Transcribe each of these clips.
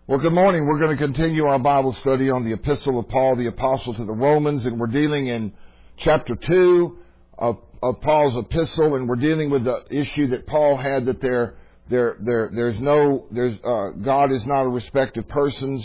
Well, good morning. We're going to continue our Bible study on the Epistle of Paul, the Apostle to the Romans, and we're dealing in chapter 2 of Paul's epistle, and we're dealing with the issue that Paul had that God is not a respecter of persons,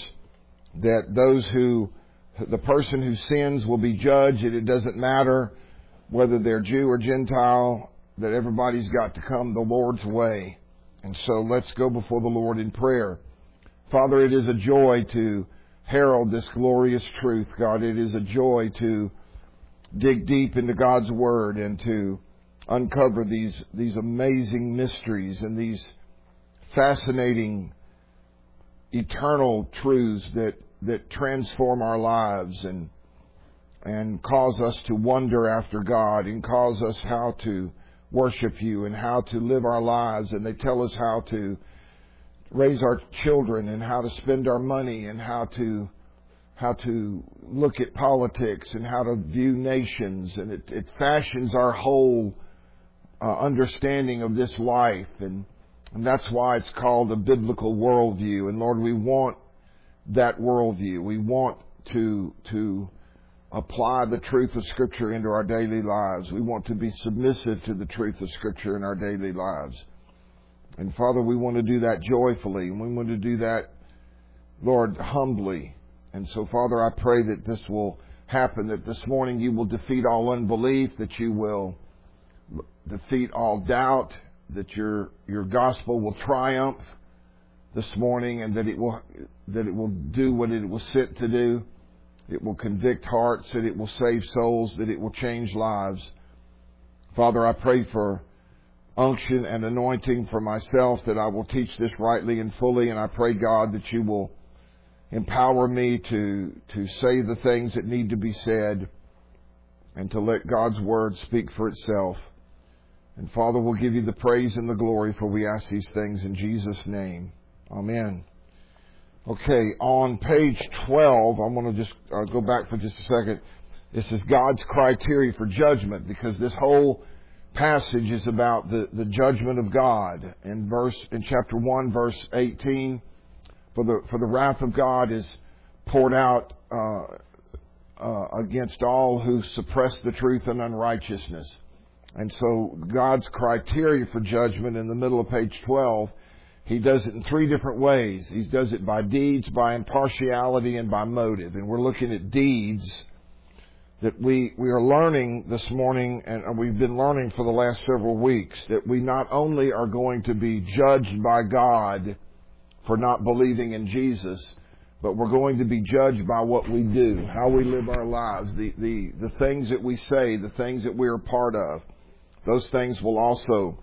that the person who sins will be judged, and it doesn't matter whether they're Jew or Gentile, that everybody's got to come the Lord's way. And so let's go before the Lord in prayer. Father, it is a joy to herald this glorious truth, God. It is a joy to dig deep into God's Word and to uncover these amazing mysteries and these fascinating eternal truths that transform our lives and cause us to wonder after God and cause us how to worship You and how to live our lives. And they tell us how to raise our children and how to spend our money and how to look at politics and how to view nations. And it fashions our whole understanding of this life. And that's why it's called a biblical worldview. And Lord, we want that worldview. We want to apply the truth of Scripture into our daily lives. We want to be submissive to the truth of Scripture in our daily lives. And Father, we want to do that joyfully, and we want to do that, Lord, humbly. And so, Father, I pray that this will happen, that this morning You will defeat all unbelief, that You will defeat all doubt, that Your gospel will triumph this morning, and that it will do what it was sent to do. It will convict hearts, that it will save souls, that it will change lives. Father, I pray for unction and anointing for myself, that I will teach this rightly and fully. And I pray, God, that You will empower me to say the things that need to be said and to let God's Word speak for itself. And Father, we'll give You the praise and the glory, for we ask these things in Jesus' name. Amen. Okay, on page 12, I'm going to just go back for just a second. This is God's criteria for judgment, because this whole passage is about the judgment of God. In chapter 1, verse 18, for the wrath of God is poured out against all who suppress the truth and unrighteousness. And so God's criteria for judgment in the middle of page 12, He does it in three different ways. He does it by deeds, by impartiality, and by motive. And we're looking at deeds that we are learning this morning, and we've been learning for the last several weeks, that we not only are going to be judged by God for not believing in Jesus, but we're going to be judged by what we do, how we live our lives, the things that we say, the things that we are part of. Those things will also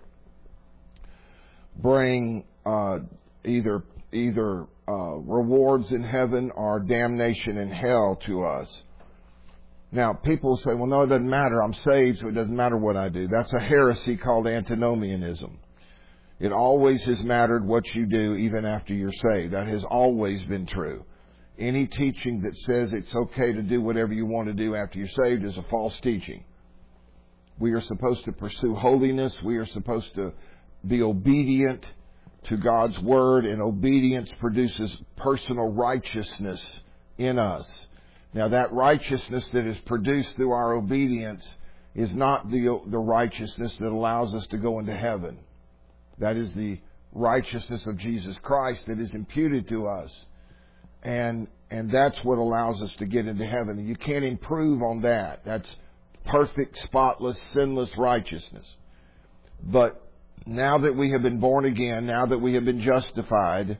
bring either rewards in heaven or damnation in hell to us. Now, people say, well, no, it doesn't matter. I'm saved, so it doesn't matter what I do. That's a heresy called antinomianism. It always has mattered what you do even after you're saved. That has always been true. Any teaching that says it's okay to do whatever you want to do after you're saved is a false teaching. We are supposed to pursue holiness. We are supposed to be obedient to God's Word, and obedience produces personal righteousness in us. Now, that righteousness that is produced through our obedience is not the righteousness that allows us to go into heaven. That is the righteousness of Jesus Christ that is imputed to us. And that's what allows us to get into heaven. And you can't improve on that. That's perfect, spotless, sinless righteousness. But now that we have been born again, now that we have been justified,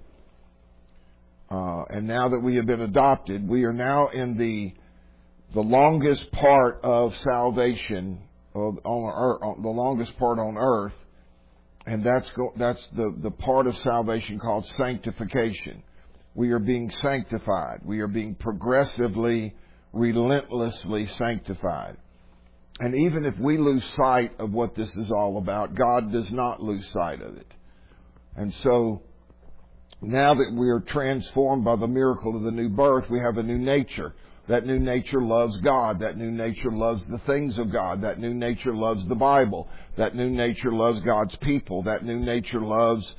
and now that we have been adopted, we are now in the longest part of salvation the longest part on earth, and that's the part of salvation called sanctification. We are being sanctified. We are being progressively, relentlessly sanctified. And even if we lose sight of what this is all about, God does not lose sight of it. And so, now that we are transformed by the miracle of the new birth, we have a new nature. That new nature loves God. That new nature loves the things of God. That new nature loves the Bible. That new nature loves God's people. That new nature loves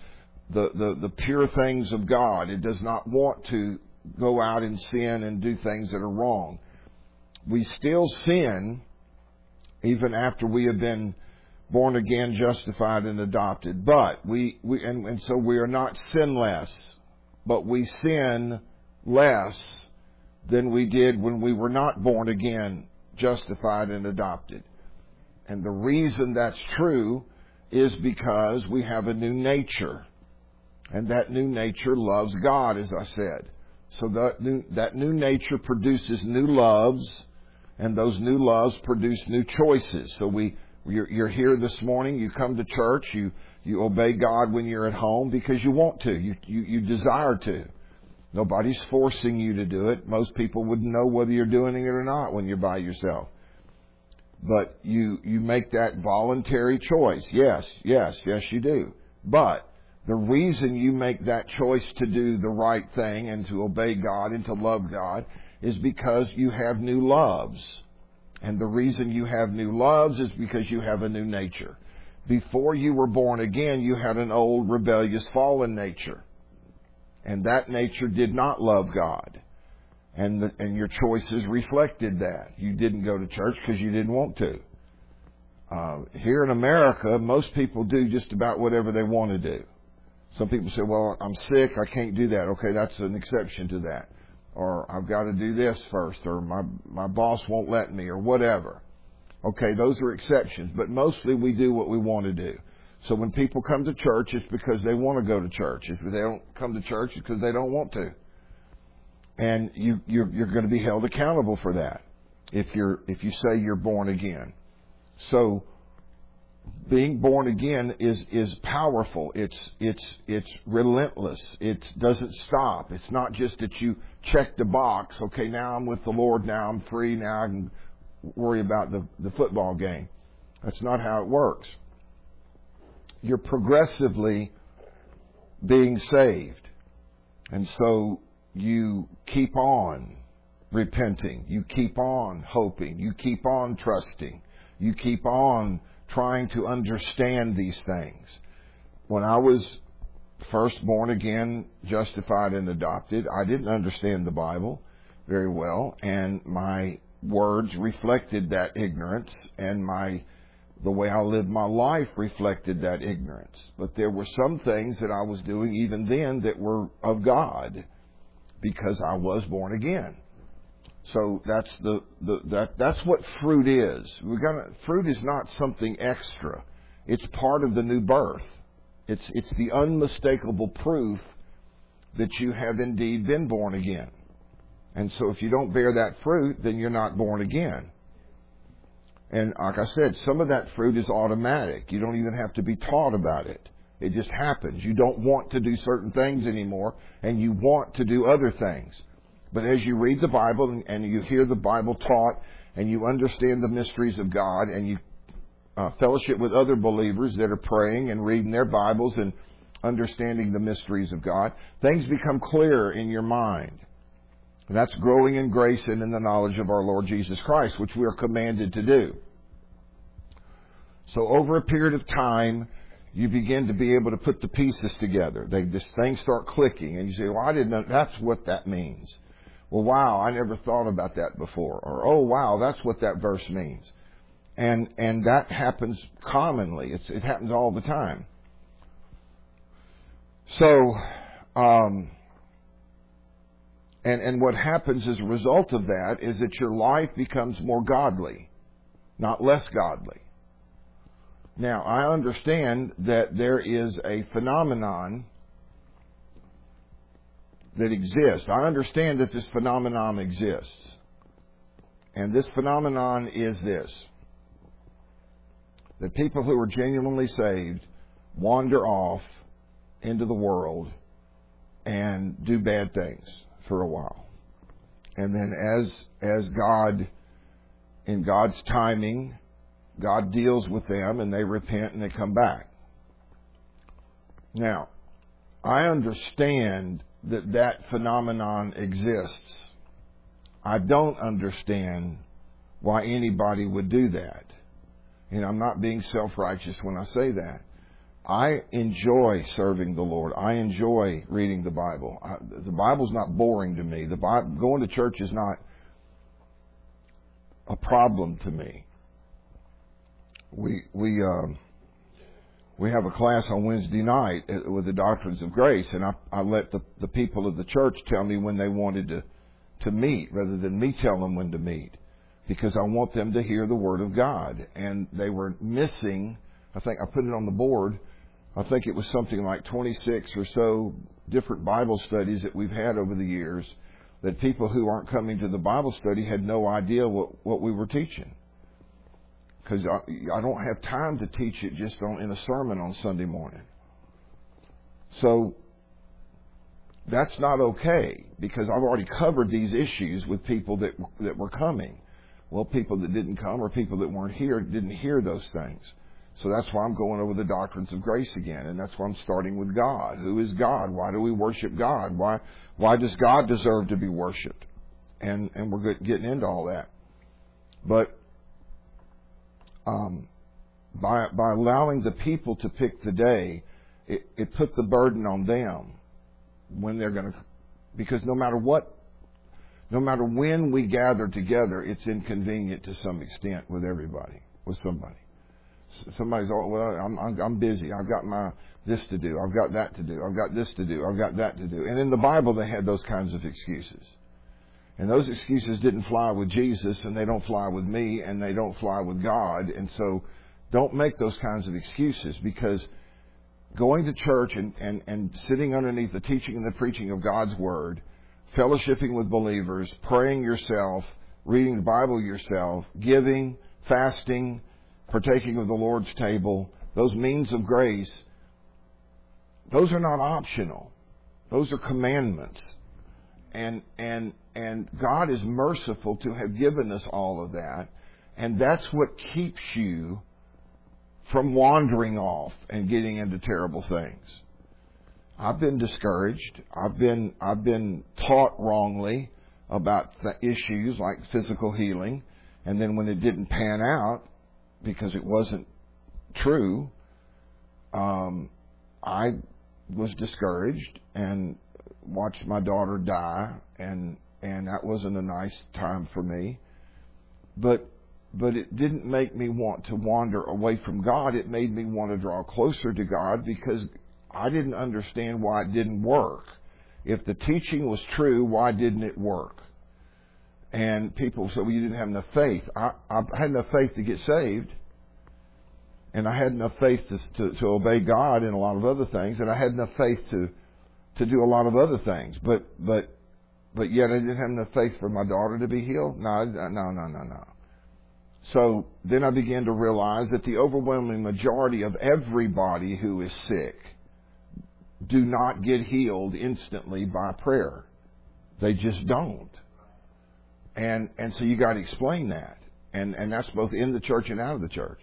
the pure things of God. It does not want to go out and sin and do things that are wrong. We still sin even after we have been born again, justified, and adopted. But so we are not sinless, but we sin less than we did when we were not born again, justified, and adopted. And the reason that's true is because we have a new nature. And that new nature loves God, as I said. So that new nature produces new loves, and those new loves produce new choices. So you're here this morning, you come to church, you obey God when you're at home because you want to, you desire to. Nobody's forcing you to do it. Most people wouldn't know whether you're doing it or not when you're by yourself. But you make that voluntary choice. Yes, you do. But the reason you make that choice to do the right thing and to obey God and to love God is because you have new loves. And the reason you have new loves is because you have a new nature. Before you were born again, you had an old, rebellious, fallen nature. And that nature did not love God. And your choices reflected that. You didn't go to church because you didn't want to. Here in America, most people do just about whatever they want to do. Some people say, well, I'm sick, I can't do that. Okay, that's an exception to that. Or I've got to do this first, or my boss won't let me, or whatever. Okay, those are exceptions, but mostly we do what we want to do. So when people come to church, it's because they want to go to church. If they don't come to church, it's because they don't want to. And you're going to be held accountable for that if you say you're born again. So being born again is powerful. It's relentless. It doesn't stop. It's not just that you check the box. Okay, now I'm with the Lord. Now I'm free. Now I can worry about the football game. That's not how it works. You're progressively being saved. And so you keep on repenting. You keep on hoping. You keep on trusting. You keep on trying to understand these things. When I was first born again, justified, and adopted, I didn't understand the Bible very well, and my words reflected that ignorance, and the way I lived my life reflected that ignorance. But there were some things that I was doing even then that were of God because I was born again. So that's that's what fruit is. Fruit is not something extra. It's part of the new birth. It's the unmistakable proof that you have indeed been born again. And so if you don't bear that fruit, then you're not born again. And like I said, some of that fruit is automatic. You don't even have to be taught about it. It just happens. You don't want to do certain things anymore, and you want to do other things. But as you read the Bible and you hear the Bible taught, and you understand the mysteries of God, and you fellowship with other believers that are praying and reading their Bibles and understanding the mysteries of God, things become clearer in your mind. And that's growing in grace and in the knowledge of our Lord Jesus Christ, which we are commanded to do. So over a period of time, you begin to be able to put the pieces together. Things start clicking, and you say, well, I didn't know that's what that means. Well, wow, I never thought about that before. Or, oh, wow, that's what that verse means. And that happens commonly. It happens all the time. So, and what happens as a result of that is that your life becomes more godly, not less godly. Now, I understand that there is a phenomenon that exists. I understand that this phenomenon exists. And this phenomenon is this: that people who are genuinely saved wander off into the world and do bad things for a while. And then as God, in God's timing, God deals with them and they repent and they come back. Now, I understand that phenomenon exists. I don't understand why anybody would do that. And I'm not being self-righteous when I say that. I enjoy serving the Lord. I enjoy reading the Bible. The Bible's not boring to me. Going to church is not a problem to me. We have a class on Wednesday night with the Doctrines of Grace, and I let the people of the church tell me when they wanted to meet rather than me tell them when to meet, because I want them to hear the Word of God. And they were missing, I think I put it on the board, I think it was something like 26 or so different Bible studies that we've had over the years, that people who aren't coming to the Bible study had no idea what we were teaching. Because I don't have time to teach it just in a sermon on Sunday morning. So that's not okay, because I've already covered these issues with people that were coming. Well, people that didn't come or people that weren't here didn't hear those things. So that's why I'm going over the Doctrines of Grace again, and that's why I'm starting with God. Who is God? Why do we worship God? Why does God deserve to be worshipped? And we're getting into all that. But by allowing the people to pick the day, it put the burden on them when they're going to, because no matter when we gather together, it's inconvenient to some extent with somebody. Somebody's all, well, I'm busy. I've got this to do. I've got that to do. I've got this to do. I've got that to do. And in the Bible, they had those kinds of excuses. And those excuses didn't fly with Jesus, and they don't fly with me, and they don't fly with God. And so don't make those kinds of excuses, because going to church and sitting underneath the teaching and the preaching of God's Word, fellowshipping with believers, praying yourself, reading the Bible yourself, giving, fasting, partaking of the Lord's table, those means of grace, those are not optional. Those are commandments. And God is merciful to have given us all of that. And that's what keeps you from wandering off and getting into terrible things. I've been discouraged. I've been taught wrongly about the issues like physical healing. And then when it didn't pan out, because it wasn't true, I was discouraged and watched my daughter die, and that wasn't a nice time for me. But it didn't make me want to wander away from God. It made me want to draw closer to God, because I didn't understand why it didn't work. If the teaching was true, why didn't it work? And people say, well, you didn't have enough faith. I had enough faith to get saved. And I had enough faith to obey God in a lot of other things. And I had enough faith to do a lot of other things. But yet I didn't have enough faith for my daughter to be healed? No. So then I began to realize that the overwhelming majority of everybody who is sick do not get healed instantly by prayer. They just don't. And so you got to explain that. And that's both in the church and out of the church.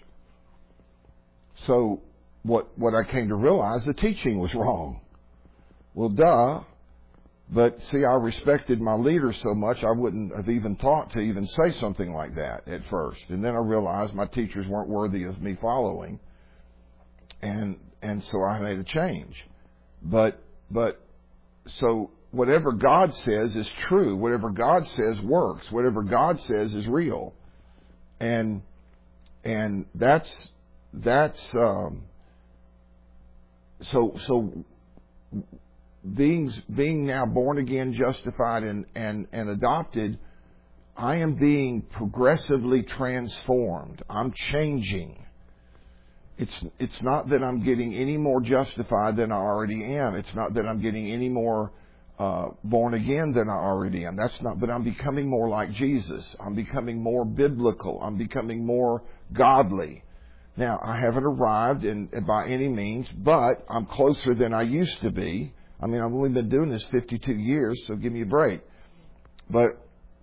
So what I came to realize, the teaching was wrong. Well, duh. But see, I respected my leaders so much, I wouldn't have even thought to even say something like that at first. And then I realized my teachers weren't worthy of me following. And so I made a change. But so whatever God says is true. Whatever God says works. Whatever God says is real. And that's so being now born again, justified, and adopted, I am being progressively transformed. I'm changing. It's not that I'm getting any more justified than I already am. It's not that I'm getting any more born again than I already am. That's not. But I'm becoming more like Jesus. I'm becoming more biblical. I'm becoming more godly. Now, I haven't arrived by any means, but I'm closer than I used to be. I mean, I've only been doing this 52 years, so give me a break. But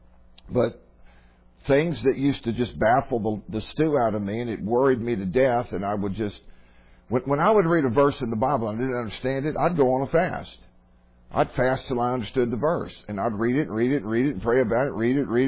things that used to just baffle the stew out of me, and it worried me to death, and I would just, when I would read a verse in the Bible and I didn't understand it, I'd go on a fast. I'd fast till I understood the verse, and I'd read it, and pray about it, read it,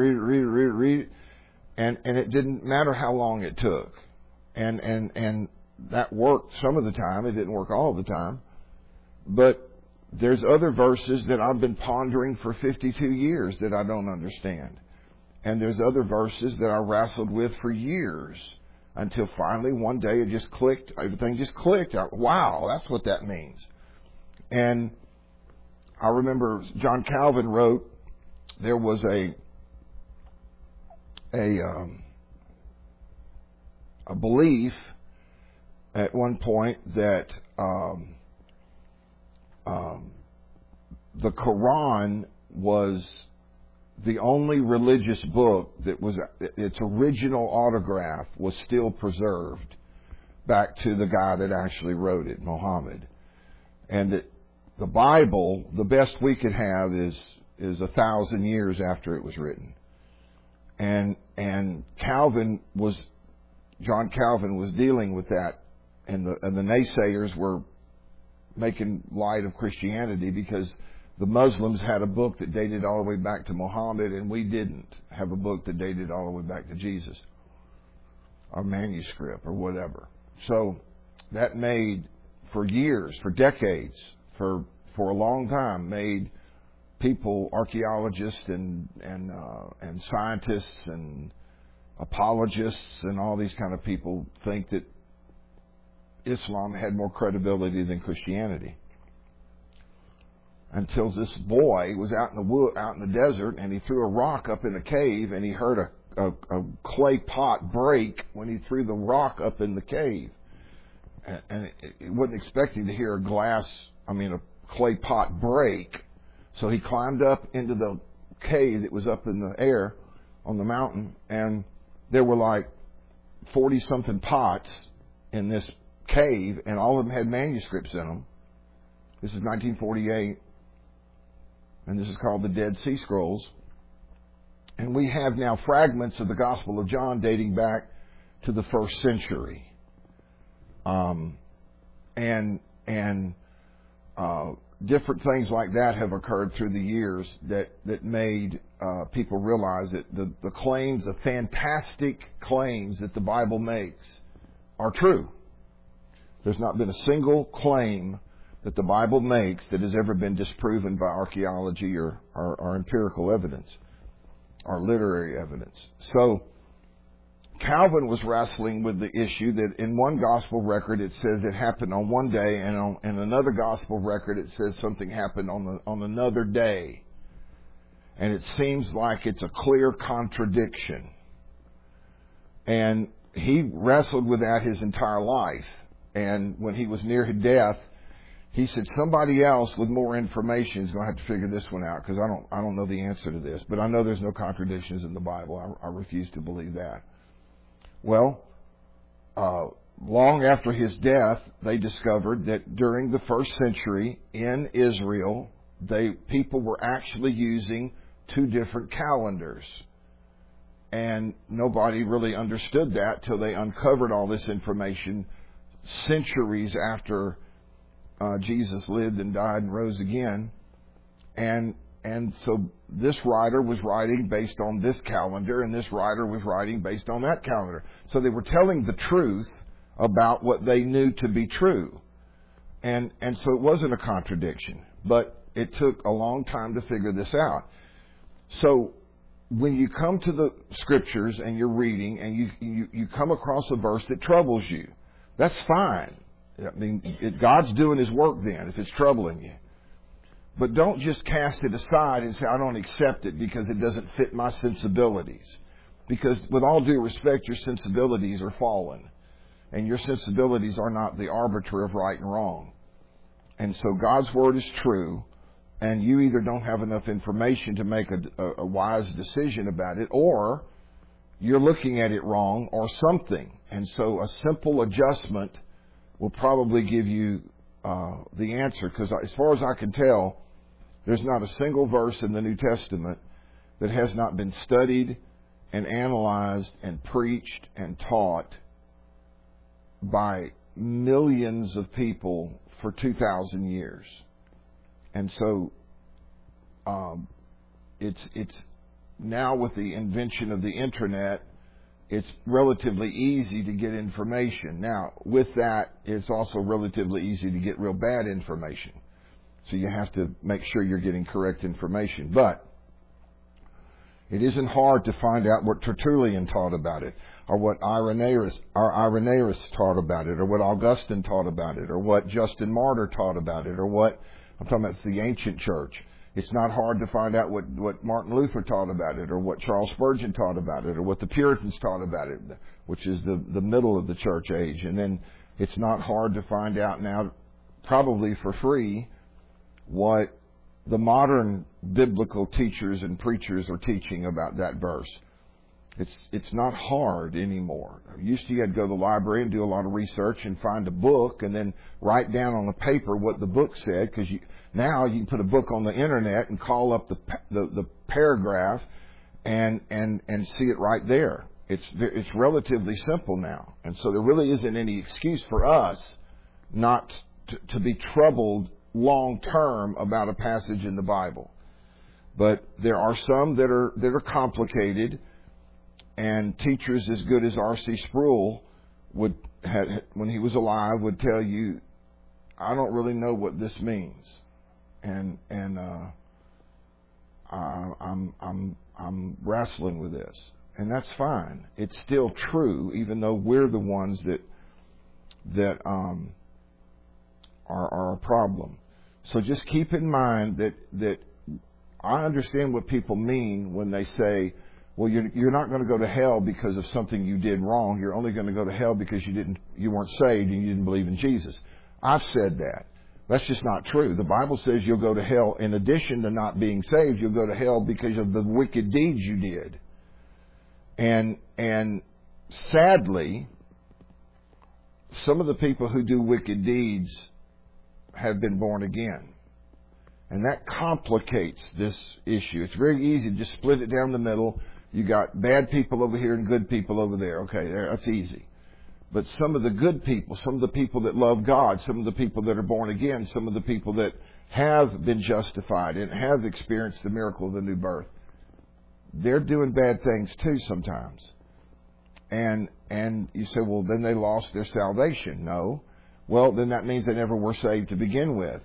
and it didn't matter how long it took. And that worked some of the time. It didn't work all the time. But there's other verses that I've been pondering for 52 years that I don't understand. And there's other verses that I wrestled with for years until finally one day it just clicked. Everything just clicked. Wow, that's what that means. And I remember John Calvin wrote, there was a belief at one point that the Quran was the only religious book that was, its original autograph was still preserved back to the guy that actually wrote it, Muhammad. And that the Bible, the best we could have is 1,000 years after it was written. And John Calvin was dealing with that, and the naysayers were making light of Christianity because the Muslims had a book that dated all the way back to Muhammad, and we didn't have a book that dated all the way back to Jesus, or manuscript, or whatever. So that made, for years, for decades, for a long time, made people, archaeologists and scientists and apologists and all these kind of people think that Islam had more credibility than Christianity. Until this boy was out in the desert, and he threw a rock up in a cave, and he heard a clay pot break when he threw the rock up in the cave. And he wasn't expecting to hear a clay pot break. So he climbed up into the cave that was up in the air on the mountain, and there were like 40-something pots in this cave, and all of them had manuscripts in them. This is 1948, and this is called the Dead Sea Scrolls. And we have now fragments of the Gospel of John dating back to the 1st century. Different things like that have occurred through the years that made people realize that the claims, the fantastic claims that the Bible makes are true. There's not been a single claim that the Bible makes that has ever been disproven by archaeology or empirical evidence or literary evidence. So Calvin was wrestling with the issue that in one gospel record it says it happened on one day, and in another gospel record it says something happened on another day. And it seems like it's a clear contradiction. And he wrestled with that his entire life. And when he was near death, he said somebody else with more information is going to have to figure this one out, because I don't know the answer to this. But I know there's no contradictions in the Bible. I refuse to believe that. Well, long after his death, they discovered that during the 1st century in Israel, people were actually using 2 different calendars. And nobody really understood that till they uncovered all this information centuries after Jesus lived and died and rose again. And so this writer was writing based on this calendar, and this writer was writing based on that calendar. So they were telling the truth about what they knew to be true. And so it wasn't a contradiction, but it took a long time to figure this out. So when you come to the scriptures and you're reading and you come across a verse that troubles you, that's fine. I mean, God's doing His work then if it's troubling you. But don't just cast it aside and say, I don't accept it because it doesn't fit my sensibilities. Because with all due respect, your sensibilities are fallen. And your sensibilities are not the arbiter of right and wrong. And so God's Word is true. And you either don't have enough information to make a wise decision about it, or you're looking at it wrong, or something. And so a simple adjustment will probably give you the answer. Because as far as I can tell, there's not a single verse in the New Testament that has not been studied and analyzed and preached and taught by millions of people for 2,000 years. And so it's now with the invention of the internet it's relatively easy to get information. Now, with that, it's also relatively easy to get real bad information. So you have to make sure you're getting correct information. But it isn't hard to find out what Tertullian taught about it, or what Irenaeus taught about it, or what Augustine taught about it, or what Justin Martyr taught about it, or what, I'm talking about the ancient church. It's not hard to find out what Martin Luther taught about it, or what Charles Spurgeon taught about it, or what the Puritans taught about it, which is the middle of the church age. And then it's not hard to find out now, probably for free, what the modern biblical teachers and preachers are teaching about that verse. It's not hard anymore. Used to, you had to go to the library and do a lot of research and find a book and then write down on a paper what the book said, because now you can put a book on the internet and call up the paragraph and see it right there. It's relatively simple now, and so there really isn't any excuse for us not to be troubled long term about a passage in the Bible. But there are some that are complicated, and teachers as good as R.C. Sproul when he was alive, would tell you, I don't really know what this means, and I'm wrestling with this, and that's fine. It's still true, even though we're the ones that are a problem. So just keep in mind that I understand what people mean when they say, well, you're not going to go to hell because of something you did wrong. You're only going to go to hell because you weren't saved and you didn't believe in Jesus. I've said that. That's just not true. The Bible says you'll go to hell in addition to not being saved. You'll go to hell because of the wicked deeds you did. And sadly, some of the people who do wicked deeds have been born again. And that complicates this issue. It's very easy to just split it down the middle. You got bad people over here and good people over there. Okay, that's easy. But some of the good people, some of the people that love God, some of the people that are born again, some of the people that have been justified and have experienced the miracle of the new birth, they're doing bad things too sometimes. And you say, well, then they lost their salvation. No. Well, then that means they never were saved to begin with.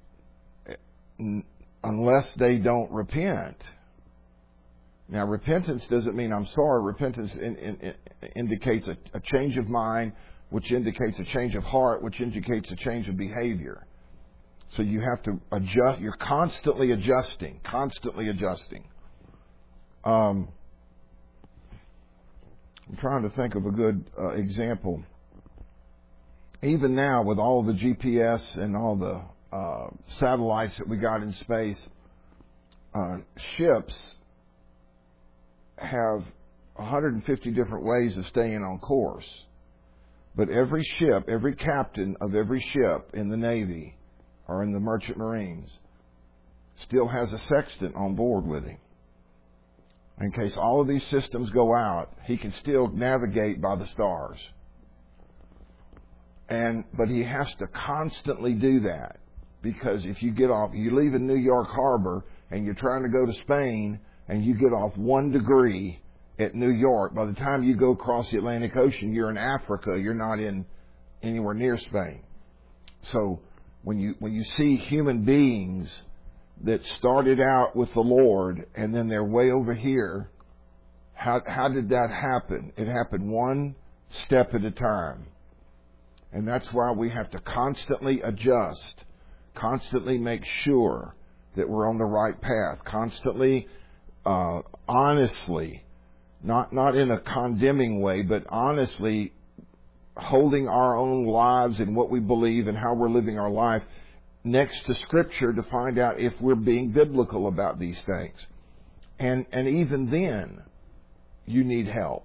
Unless they don't repent. Now, repentance doesn't mean I'm sorry. Repentance indicates a change of mind, which indicates a change of heart, which indicates a change of behavior. So you have to adjust. You're constantly adjusting. I'm trying to think of a good example. Even now, with all the GPS and all the satellites that we got in space, ships have 150 different ways of staying on course. But every ship, every captain of every ship in the Navy or in the Merchant Marines still has a sextant on board with him. In case all of these systems go out, he can still navigate by the stars. But he has to constantly do that, because if you leave in New York Harbor and you're trying to go to Spain and you get off 1 degree at New York, by the time you go across the Atlantic Ocean, you're in Africa. You're not in anywhere near Spain. So when you see human beings that started out with the Lord and then they're way over here, how did that happen? It happened one step at a time. And that's why we have to constantly adjust, constantly make sure that we're on the right path, constantly, honestly, not in a condemning way, but honestly holding our own lives and what we believe and how we're living our life next to Scripture to find out if we're being biblical about these things. And even then, you need help.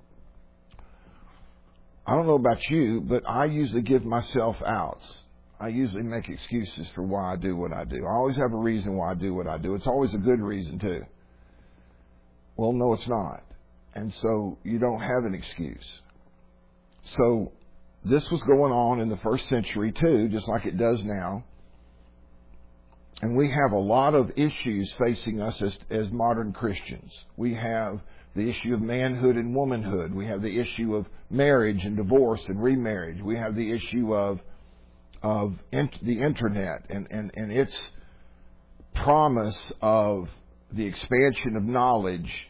I don't know about you, but I usually give myself outs. I usually make excuses for why I do what I do. I always have a reason why I do what I do. It's always a good reason, too. Well, no, it's not. And so you don't have an excuse. So this was going on in the first century, too, just like it does now. And we have a lot of issues facing us as modern Christians. We have the issue of manhood and womanhood. We have the issue of marriage and divorce and remarriage. We have the issue of the internet and its promise of the expansion of knowledge,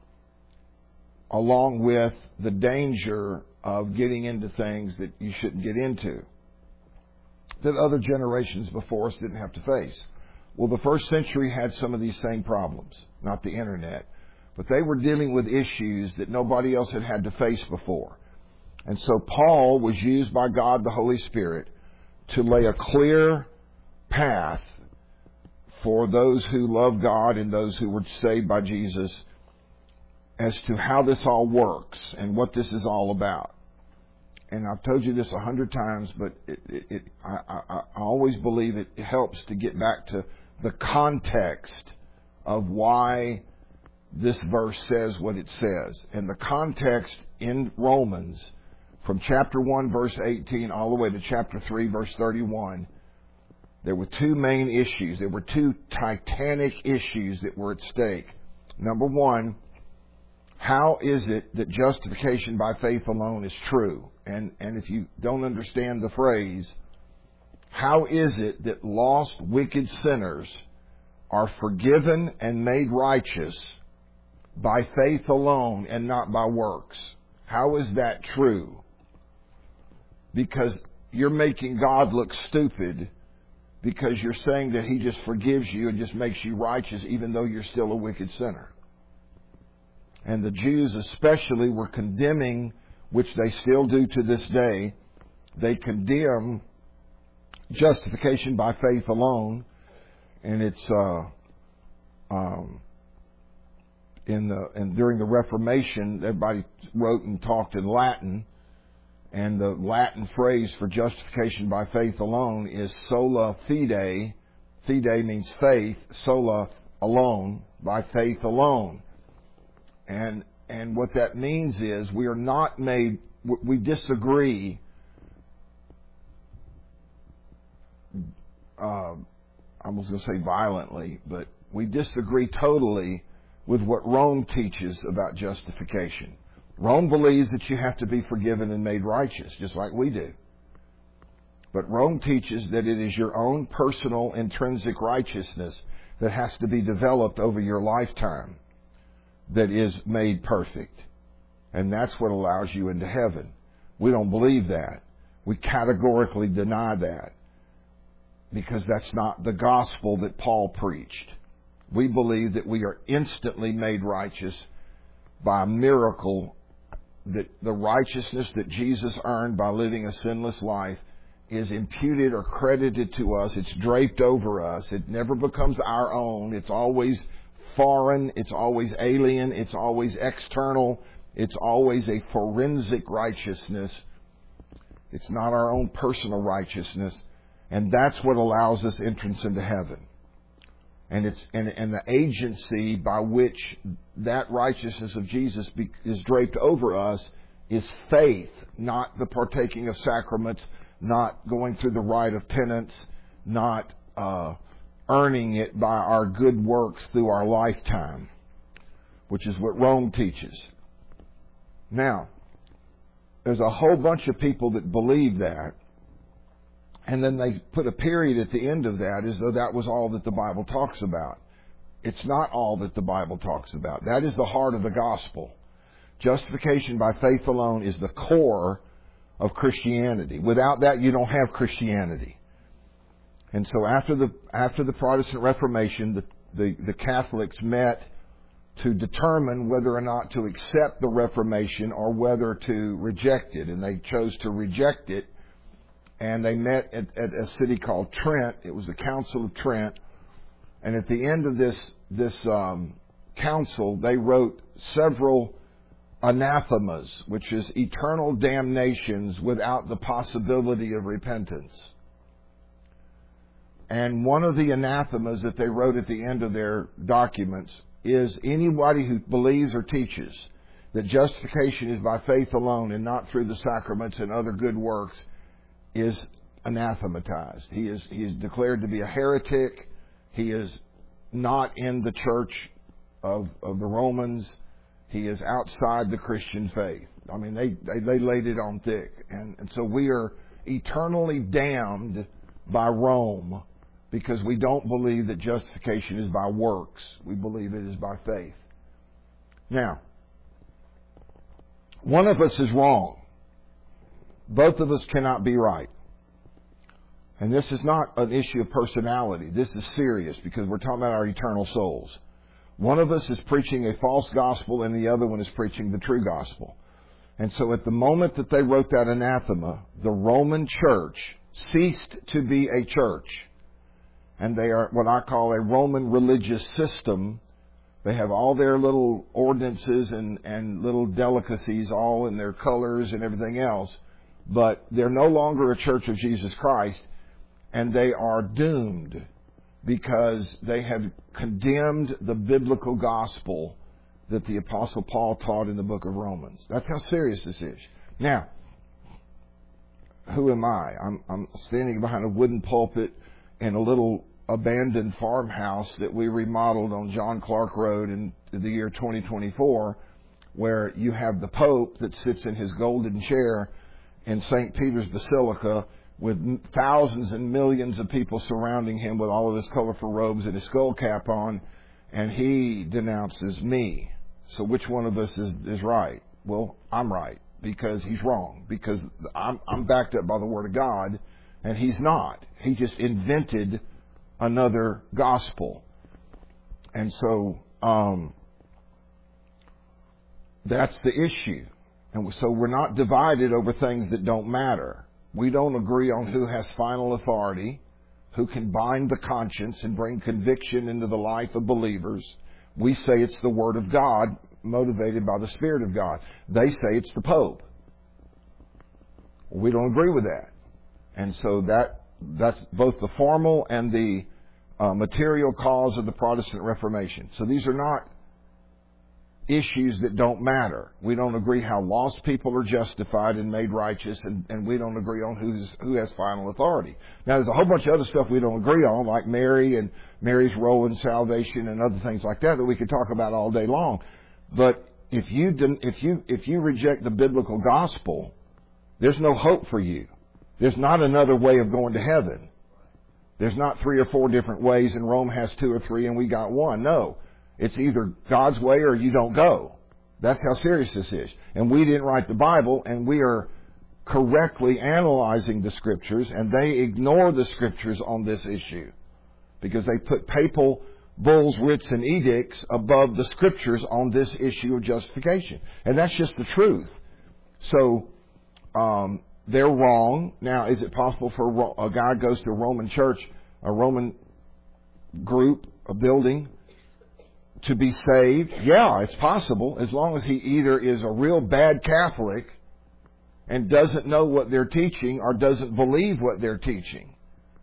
along with the danger of getting into things that you shouldn't get into, that other generations before us didn't have to face. Well, the first century had some of these same problems, not the internet, but they were dealing with issues that nobody else had to face before. And so Paul was used by God, the Holy Spirit, to lay a clear path for those who love God and those who were saved by Jesus as to how this all works and what this is all about. And I've told you this 100 times, but I always believe it helps to get back to the context of why this verse says what it says. And the context in Romans, from chapter 1, verse 18, all the way to chapter 3, verse 31, there were two main issues. There were two titanic issues that were at stake. Number one, how is it that justification by faith alone is true? And if you don't understand the phrase, how is it that lost, wicked sinners are forgiven and made righteous by faith alone and not by works? How is that true? Because you're making God look stupid because you're saying that He just forgives you and just makes you righteous even though you're still a wicked sinner. And the Jews especially were condemning, which they still do to this day, they condemn justification by faith alone, and it's during the Reformation, everybody wrote and talked in Latin, and the Latin phrase for justification by faith alone is sola fide. Fide means faith, sola alone, by faith alone. And what that means is we are not made, we disagree. I was going to say violently, but we disagree totally with what Rome teaches about justification. Rome believes that you have to be forgiven and made righteous, just like we do. But Rome teaches that it is your own personal intrinsic righteousness that has to be developed over your lifetime that is made perfect. And that's what allows you into heaven. We don't believe that. We categorically deny that, because that's not the gospel that Paul preached. We believe that we are instantly made righteous by a miracle, that the righteousness that Jesus earned by living a sinless life is imputed or credited to us. It's draped over us. It never becomes our own. It's always foreign. It's always alien. It's always external. It's always a forensic righteousness. It's not our own personal righteousness. And that's what allows us entrance into heaven. And the agency by which that righteousness of Jesus is draped over us is faith, not the partaking of sacraments, not going through the rite of penance, not earning it by our good works through our lifetime, which is what Rome teaches. Now, there's a whole bunch of people that believe that, and then they put a period at the end of that as though that was all that the Bible talks about. It's not all that the Bible talks about. That is the heart of the gospel. Justification by faith alone is the core of Christianity. Without that, you don't have Christianity. And so after the Protestant Reformation, the Catholics met to determine whether or not to accept the Reformation or whether to reject it. And they chose to reject it. And they met at a city called Trent. It was the Council of Trent. And at the end of this council, they wrote several anathemas, which is eternal damnations without the possibility of repentance. And one of the anathemas that they wrote at the end of their documents is anybody who believes or teaches that justification is by faith alone and not through the sacraments and other good works is anathematized. He is declared to be a heretic, He is not in the church of the Romans. He is outside the Christian faith. I mean, they laid it on thick. And so we are eternally damned by Rome because we don't believe that justification is by works. We believe it is by faith. Now, one of us is wrong. Both of us cannot be right. And this is not an issue of personality. This is serious because we're talking about our eternal souls. One of us is preaching a false gospel and the other one is preaching the true gospel. And so at the moment that they wrote that anathema, the Roman church ceased to be a church. And they are what I call a Roman religious system. They have all their little ordinances and little delicacies all in their colors and everything else. But they're no longer a church of Jesus Christ. And they are doomed because they have condemned the biblical gospel that the Apostle Paul taught in the book of Romans. That's how serious this is. Now, who am I? I'm standing behind a wooden pulpit in a little abandoned farmhouse that we remodeled on John Clark Road in the year 2024, where you have the Pope that sits in his golden chair in St. Peter's Basilica with thousands and millions of people surrounding him with all of his colorful robes and his skull cap on, and he denounces me. So which one of us is right? Well, I'm right because he's wrong, because I'm backed up by the Word of God, and he's not. He just invented another gospel. And so that's the issue. And so we're not divided over things that don't matter. We don't agree on who has final authority, who can bind the conscience and bring conviction into the life of believers. We say it's the Word of God, motivated by the Spirit of God. They say it's the Pope. We don't agree with that. And so that's both the formal and the material cause of the Protestant Reformation. So these are not issues that don't matter. We don't agree how lost people are justified and made righteous, and we don't agree on who has final authority. Now, there's a whole bunch of other stuff we don't agree on, like Mary and Mary's role in salvation and other things like that we could talk about all day long. But if you reject the biblical gospel, there's no hope for you. There's not another way of going to heaven. There's not 3 or 4 different ways, and Rome has 2 or 3, and we got one. No. It's either God's way or you don't go. That's how serious this is. And we didn't write the Bible, and we are correctly analyzing the Scriptures, and they ignore the Scriptures on this issue because they put papal bulls, writs, and edicts above the Scriptures on this issue of justification. And that's just the truth. So they're wrong. Now, is it possible for a guy goes to a Roman church, a Roman group, a building, to be saved? Yeah, it's possible, as long as he either is a real bad Catholic and doesn't know what they're teaching or doesn't believe what they're teaching.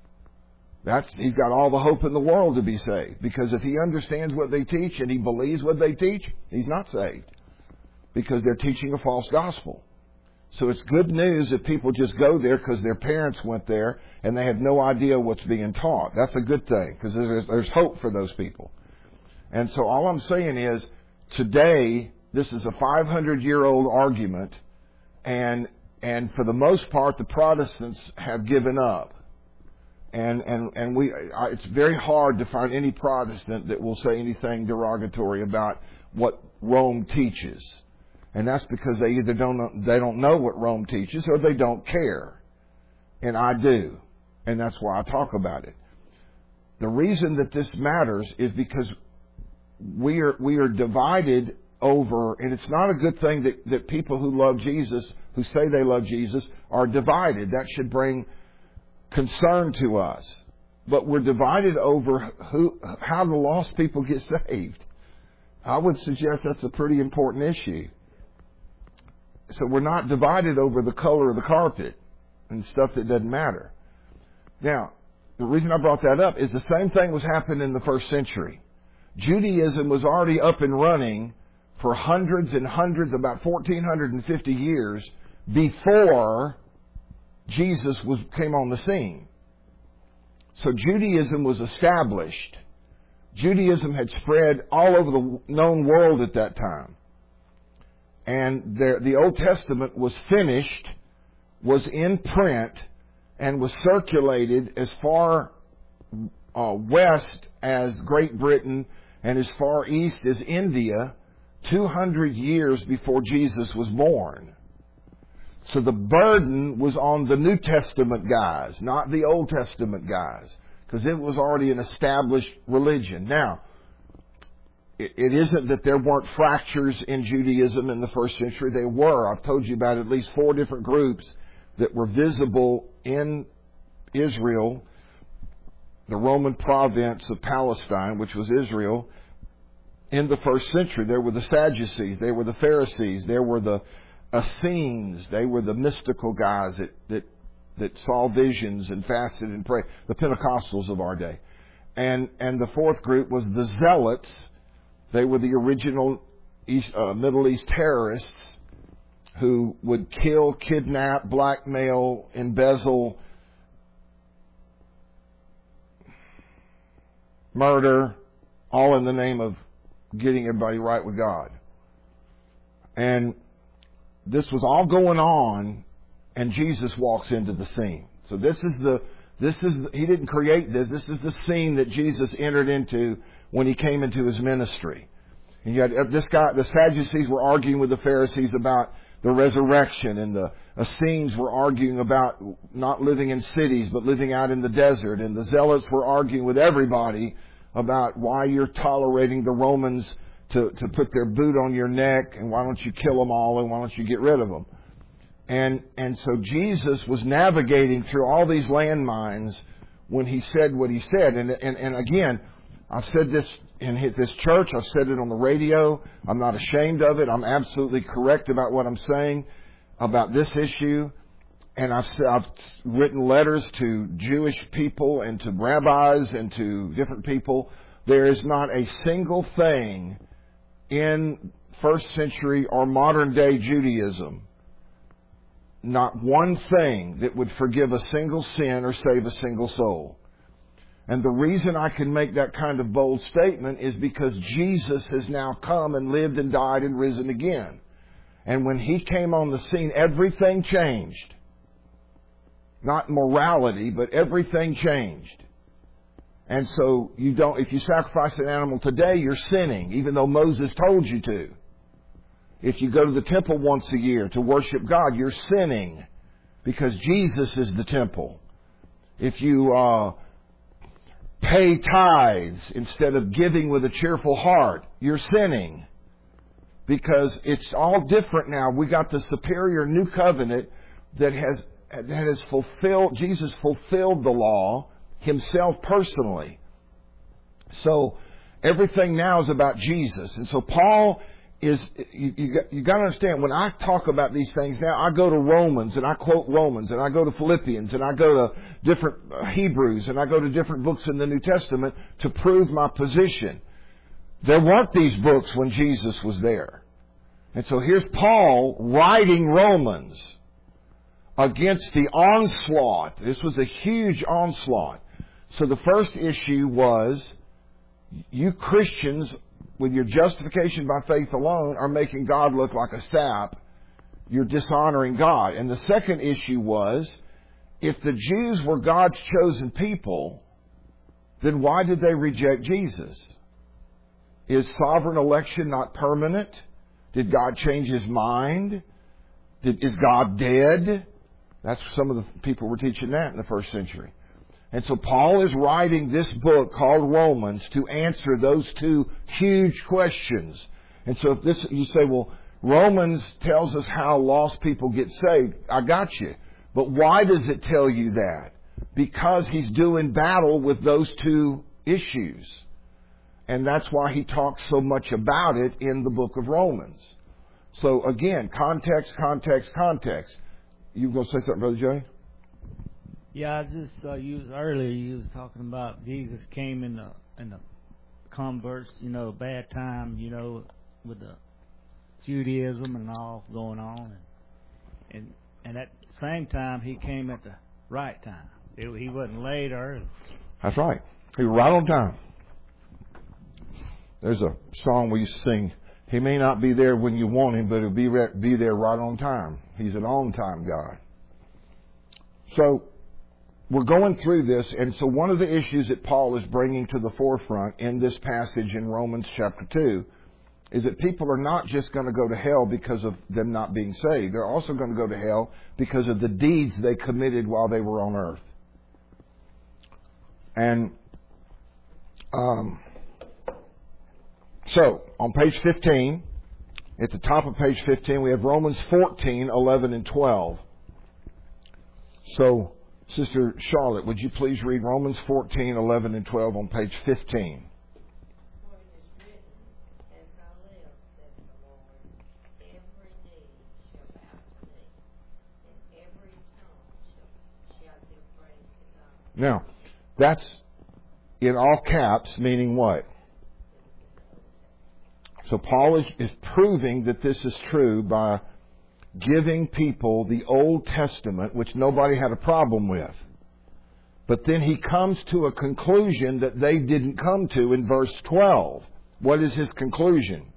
He's got all the hope in the world to be saved, because if he understands what they teach and he believes what they teach, he's not saved because they're teaching a false gospel. So it's good news if people just go there because their parents went there and they have no idea what's being taught. That's a good thing, because there's hope for those people. And so all I'm saying is, today, this is a 500-year-old argument, and for the most part, the Protestants have given up. And it's very hard to find any Protestant that will say anything derogatory about what Rome teaches. And that's because they either don't know what Rome teaches, or they don't care. And I do. And that's why I talk about it. The reason that this matters is because we are divided over, and it's not a good thing that people who love Jesus, who say they love Jesus, are divided. That should bring concern to us. But we're divided over how the lost people get saved. I would suggest that's a pretty important issue. So we're not divided over the color of the carpet and stuff that doesn't matter. Now, the reason I brought that up is the same thing was happening in the first century. Judaism was already up and running for hundreds and hundreds, about 1,450 years before Jesus came on the scene. So Judaism was established. Judaism had spread all over the known world at that time. And the Old Testament was finished, was in print, and was circulated as far west as Great Britain and as far east as India 200 years before Jesus was born. So the burden was on the New Testament guys, not the Old Testament guys, because it was already an established religion. Now, it isn't that there weren't fractures in Judaism in the first century. They were. I've told you about at least 4 different groups that were visible in Israel, the Roman province of Palestine, which was Israel, in the first century. There were the Sadducees, there were the Pharisees, there were the Essenes, they were the mystical guys that saw visions and fasted and prayed, the Pentecostals of our day. And the fourth group was the Zealots. They were the original Middle East terrorists who would kill, kidnap, blackmail, embezzle, murder, all in the name of getting everybody right with God. And this was all going on, and Jesus walks into the scene. So he didn't create this. This is the scene that Jesus entered into when he came into his ministry. And you had this guy, the Sadducees were arguing with the Pharisees about the resurrection, and the Essenes were arguing about not living in cities but living out in the desert, and the Zealots were arguing with everybody about why you're tolerating the Romans to put their boot on your neck, and why don't you kill them all, and why don't you get rid of them. And so Jesus was navigating through all these landmines when he said what he said. And again, I've said this in this church. I've said it on the radio. I'm not ashamed of it. I'm absolutely correct about what I'm saying about this issue. And I've written letters to Jewish people and to rabbis and to different people. There is not a single thing in first century or modern day Judaism, not one thing that would forgive a single sin or save a single soul. And the reason I can make that kind of bold statement is because Jesus has now come and lived and died and risen again. And when he came on the scene, everything changed. Not morality, but everything changed. And so if you sacrifice an animal today, you're sinning, even though Moses told you to. If you go to the temple once a year to worship God, you're sinning because Jesus is the temple. If you pay tithes instead of giving with a cheerful heart, you're sinning because it's all different now. We got the superior new covenant that has fulfilled, Jesus fulfilled the law himself personally. So everything now is about Jesus. And so Paul is, you got to understand, when I talk about these things now, I go to Romans and I quote Romans, and I go to Philippians, and I go to different Hebrews, and I go to different books in the New Testament to prove my position. There weren't these books when Jesus was there. And so here's Paul writing Romans against the onslaught. This was a huge onslaught. So the first issue was, you Christians, with your justification by faith alone, are making God look like a sap. You're dishonoring God. And the second issue was, if the Jews were God's chosen people, then why did they reject Jesus? Is sovereign election not permanent? Did God change his mind? Is God dead? That's some of the people were teaching that in the first century. And so Paul is writing this book called Romans to answer those two huge questions. And so if this, you say, well, Romans tells us how lost people get saved. I got you. But why does it tell you that? Because he's doing battle with those two issues. And that's why he talks so much about it in the book of Romans. So again, context, context, context. You going to say something, Brother Joey? Yeah, I just earlier you was talking about Jesus came in the converts, bad time, with the Judaism and all going on, and at the same time he came at the right time. He wasn't later. That's right. He was right on time. There's a song we used to sing. He may not be there when you want him, but he'll be there right on time. He's an on-time God. So we're going through this, and so one of the issues that Paul is bringing to the forefront in this passage in Romans chapter 2 is that people are not just going to go to hell because of them not being saved. They're also going to go to hell because of the deeds they committed while they were on earth. And so, on page 15, at the top of page 15, we have Romans 14, 11, and 12. So, Sister Charlotte, would you please read Romans 14, 11, and 12 on page 15? Now, that's in all caps, meaning what? So Paul is proving that this is true by giving people the Old Testament, which nobody had a problem with. But then he comes to a conclusion that they didn't come to in verse 12. What is his conclusion?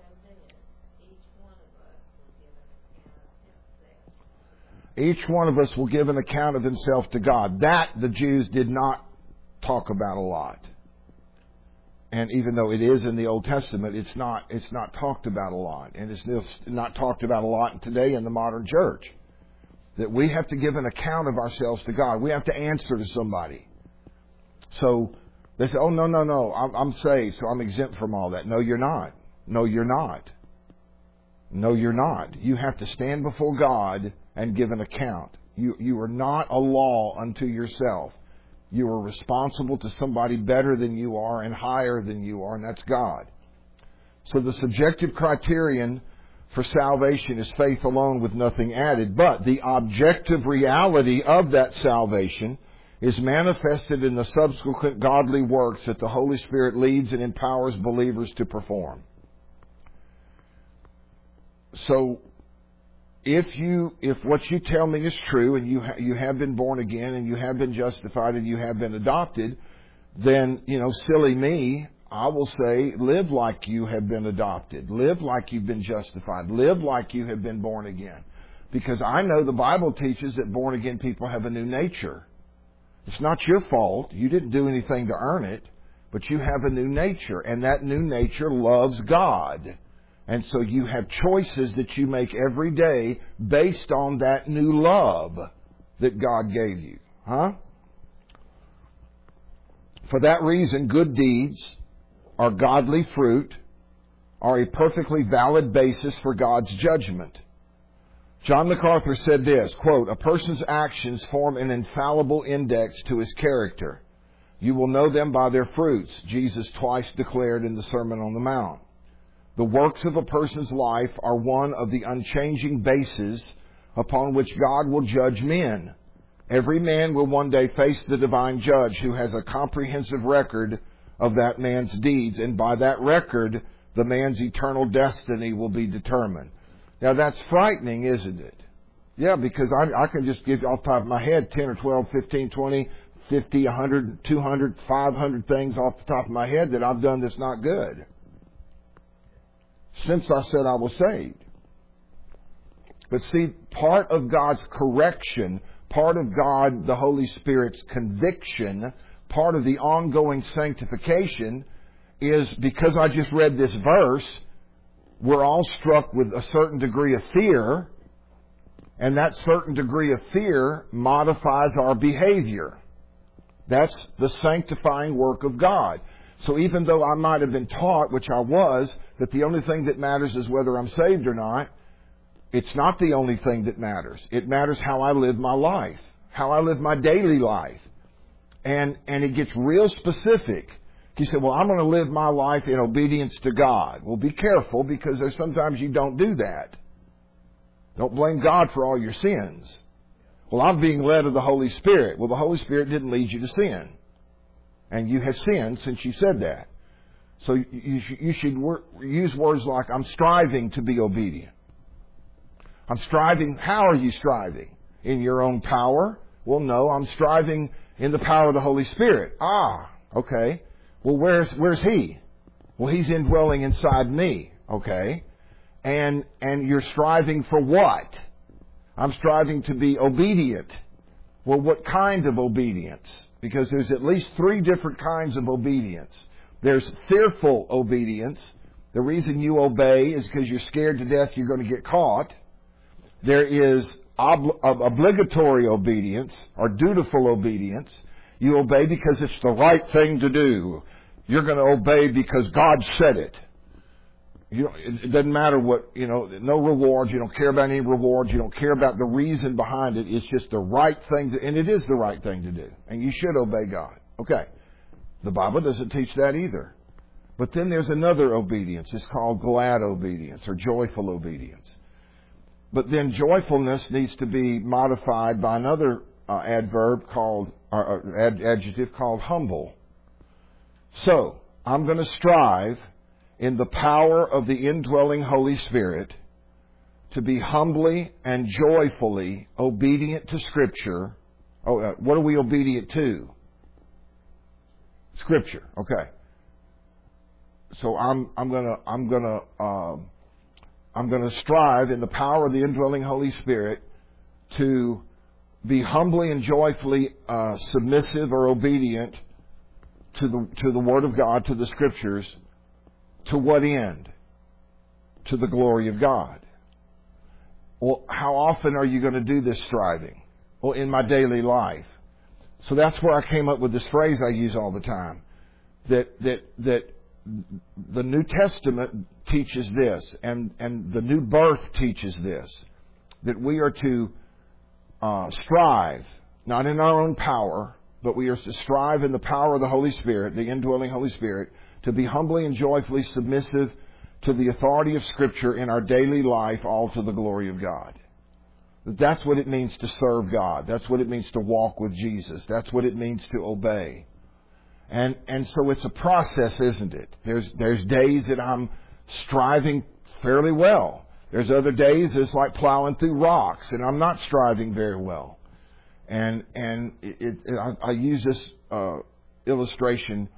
Each one of us will give an account of himself to God. That the Jews did not talk about a lot. And even though it is in the Old Testament, it's not talked about a lot. And it's not talked about a lot today in the modern church. That we have to give an account of ourselves to God. We have to answer to somebody. So they say, oh, no, I'm saved, so I'm exempt from all that. No, you're not. No, you're not. No, you're not. You have to stand before God and give an account. You are not a law unto yourself. You are responsible to somebody better than you are and higher than you are, and that's God. So the subjective criterion for salvation is faith alone with nothing added. But the objective reality of that salvation is manifested in the subsequent godly works that the Holy Spirit leads and empowers believers to perform. So, if what you tell me is true, and you have been born again, and you have been justified, and you have been adopted, then, silly me, I will say, live like you have been adopted. Live like you've been justified. Live like you have been born again. Because I know the Bible teaches that born again people have a new nature. It's not your fault. You didn't do anything to earn it. But you have a new nature. And that new nature loves God. And so you have choices that you make every day based on that new love that God gave you. For that reason, good deeds or godly fruit are a perfectly valid basis for God's judgment. John MacArthur said this, quote, "A person's actions form an infallible index to his character. You will know them by their fruits," Jesus twice declared in the Sermon on the Mount. The works of a person's life are one of the unchanging bases upon which God will judge men. Every man will one day face the divine judge who has a comprehensive record of that man's deeds, and by that record, the man's eternal destiny will be determined. Now that's frightening, isn't it? Yeah, because I can just give off the top of my head 10 or 12, 15, 20, 50, 100, 200, 500 things off the top of my head that I've done that's not good since I said I was saved. But see, part of God's correction, part of God, the Holy Spirit's conviction, part of the ongoing sanctification is because I just read this verse, we're all struck with a certain degree of fear, and that certain degree of fear modifies our behavior. That's the sanctifying work of God. So even though I might have been taught, which I was, that the only thing that matters is whether I'm saved or not, it's not the only thing that matters. It matters how I live my life, how I live my daily life. And it gets real specific. You say, well, I'm going to live my life in obedience to God. Well, be careful, because there's sometimes you don't do that. Don't blame God for all your sins. Well, I'm being led of the Holy Spirit. Well, the Holy Spirit didn't lead you to sin. And you have sinned since you said that. So you should use words like, I'm striving to be obedient. I'm striving. How are you striving? In your own power? Well, no, I'm striving in the power of the Holy Spirit. Ah, okay. Well, where's He? Well, He's indwelling inside me. Okay. And you're striving for what? I'm striving to be obedient. Well, what kind of obedience? Because there's at least 3 different kinds of obedience. There's fearful obedience. The reason you obey is because you're scared to death you're going to get caught. There is obligatory obedience or dutiful obedience. You obey because it's the right thing to do. You're going to obey because God said it. It doesn't matter what, no rewards. You don't care about any rewards. You don't care about the reason behind it. It's just the right thing and it is the right thing to do. And you should obey God. Okay. The Bible doesn't teach that either. But then there's another obedience. It's called glad obedience or joyful obedience. But then joyfulness needs to be modified by another adjective called humble. So, I'm going to strive in the power of the indwelling Holy Spirit to be humbly and joyfully obedient to Scripture. What are we obedient to? Scripture. Okay. So I'm gonna strive in the power of the indwelling Holy Spirit to be humbly and joyfully submissive or obedient to the Word of God, to the Scriptures. To what end? To the glory of God. Well, how often are you going to do this striving? Well, in my daily life. So that's where I came up with this phrase I use all the time. That the New Testament teaches this, and the new birth teaches this. That we are to strive, not in our own power, but we are to strive in the power of the Holy Spirit, the indwelling Holy Spirit, to be humbly and joyfully submissive to the authority of Scripture in our daily life, all to the glory of God. That's what it means to serve God. That's what it means to walk with Jesus. That's what it means to obey. And so it's a process, isn't it? There's days that I'm striving fairly well. There's other days it's like plowing through rocks, and I'm not striving very well. And I use this illustration.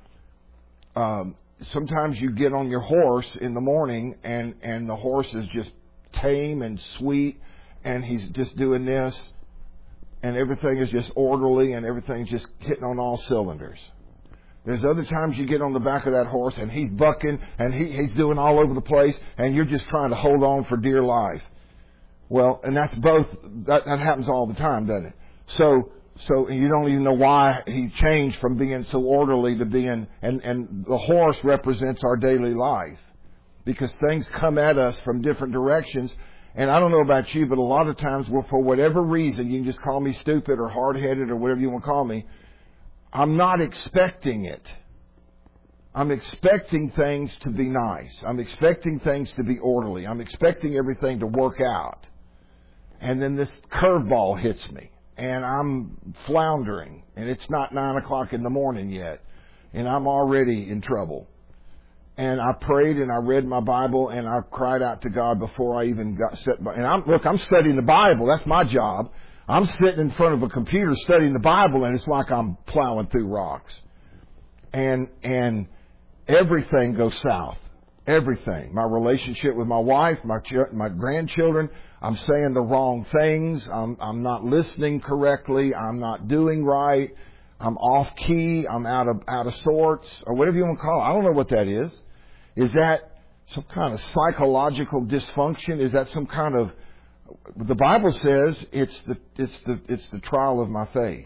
Sometimes you get on your horse in the morning and the horse is just tame and sweet and he's just doing this and everything is just orderly and everything's just hitting on all cylinders. There's other times you get on the back of that horse and he's bucking and he's doing all over the place and you're just trying to hold on for dear life. Well, and that's both, that happens all the time, doesn't it? So you don't even know why he changed from being so orderly to being, and the horse represents our daily life. Because things come at us from different directions. And I don't know about you, but a lot of times, well, for whatever reason, you can just call me stupid or hard-headed or whatever you want to call me, I'm not expecting it. I'm expecting things to be nice. I'm expecting things to be orderly. I'm expecting everything to work out. And then this curveball hits me. And I'm floundering, and it's not 9 o'clock in the morning yet, and I'm already in trouble. And I prayed and I read my Bible and I cried out to God before I even got set. And I'm studying the Bible. That's my job. I'm sitting in front of a computer studying the Bible, and it's like I'm plowing through rocks. And everything goes south. Everything. My relationship with my wife, my grandchildren. I'm saying the wrong things. I'm not listening correctly. I'm not doing right. I'm off key. I'm out of sorts, or whatever you want to call it. I don't know what that is. Is that some kind of psychological dysfunction? Is that some kind of? The Bible says it's the trial of my faith.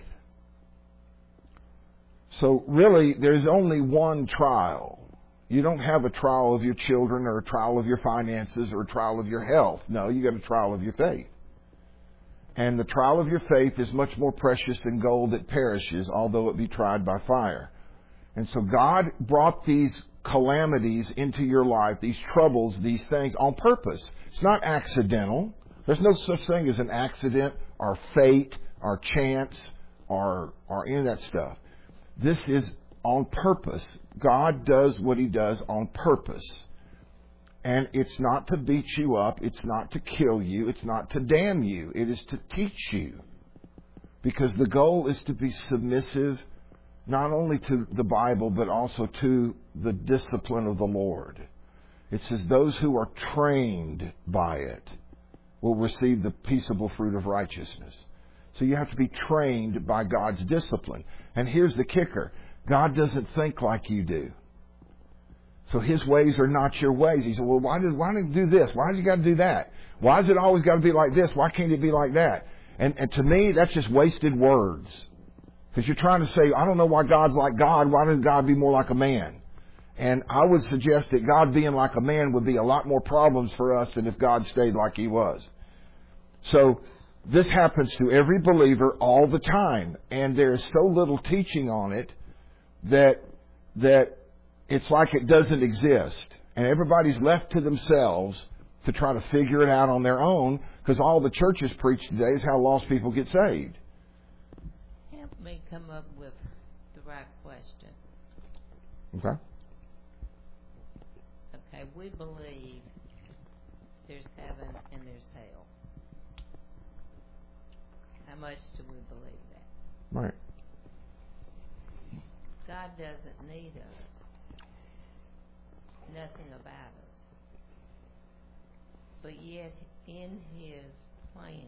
So really, there's only one trial. You don't have a trial of your children or a trial of your finances or a trial of your health. No, you got a trial of your faith. And the trial of your faith is much more precious than gold that perishes, although it be tried by fire. And so God brought these calamities into your life, these troubles, these things on purpose. It's not accidental. There's no such thing as an accident or fate or chance or any of that stuff. This is on purpose. God does what He does on purpose. And it's not to beat you up. It's not to kill you. It's not to damn you. It is to teach you. Because the goal is to be submissive not only to the Bible, but also to the discipline of the Lord. It says those who are trained by it will receive the peaceable fruit of righteousness. So you have to be trained by God's discipline. And here's the kicker. God doesn't think like you do. So His ways are not your ways. He said, well, why did He do this? Why does He got to do that? Why has it always got to be like this? Why can't it be like that? And to me, that's just wasted words. Because you're trying to say, I don't know why God's like God. Why doesn't God be more like a man? And I would suggest that God being like a man would be a lot more problems for us than if God stayed like He was. So this happens to every believer all the time. And there's so little teaching on it that it's like it doesn't exist. And everybody's left to themselves to try to figure it out on their own, because all the churches preach today is how lost people get saved. Help me come up with the right question. Okay. Okay, we believe there's heaven and there's hell. How much do we believe that? Right. God doesn't need us. Nothing about us. But yet, in His plan,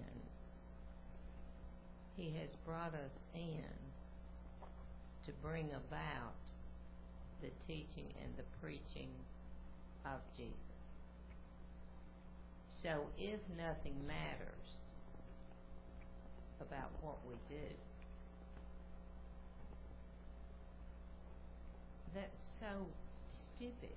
He has brought us in to bring about the teaching and the preaching of Jesus. So if nothing matters about what we do, that's so stupid.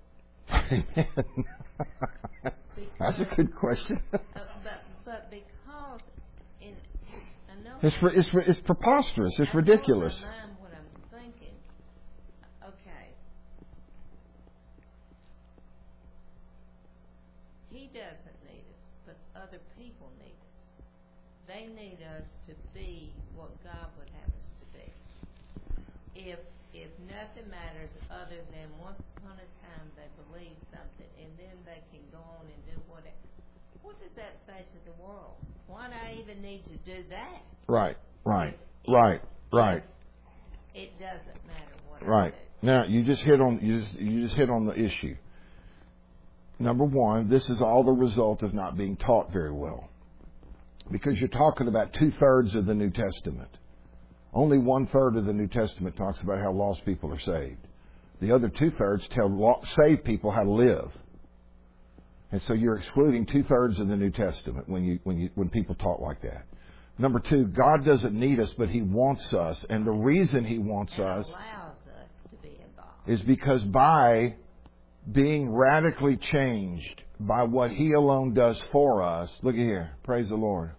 That's a good question. But because I know It's preposterous. It's ridiculous. I know in my mind what I'm thinking. Okay, He doesn't need us, but other people need us. They need us to be what God would have us to be. If nothing matters other than once upon a time they believe something and then they can go on and do whatever, what does that say to the world? Why do I even need to do that? Right. It doesn't matter what Right. I do. Now you just hit on the issue. Number one, this is all the result of not being taught very well, because you're talking about 2/3 of the New Testament. Only 1/3 of the New Testament talks about how lost people are saved. The other 2/3 tell saved people how to live. And so you're excluding 2/3 of the New Testament when people talk like that. Number two, God doesn't need us, but He wants us. And the reason He wants us allows us to be involved is because by being radically changed by what He alone does for us, look at here, praise the Lord.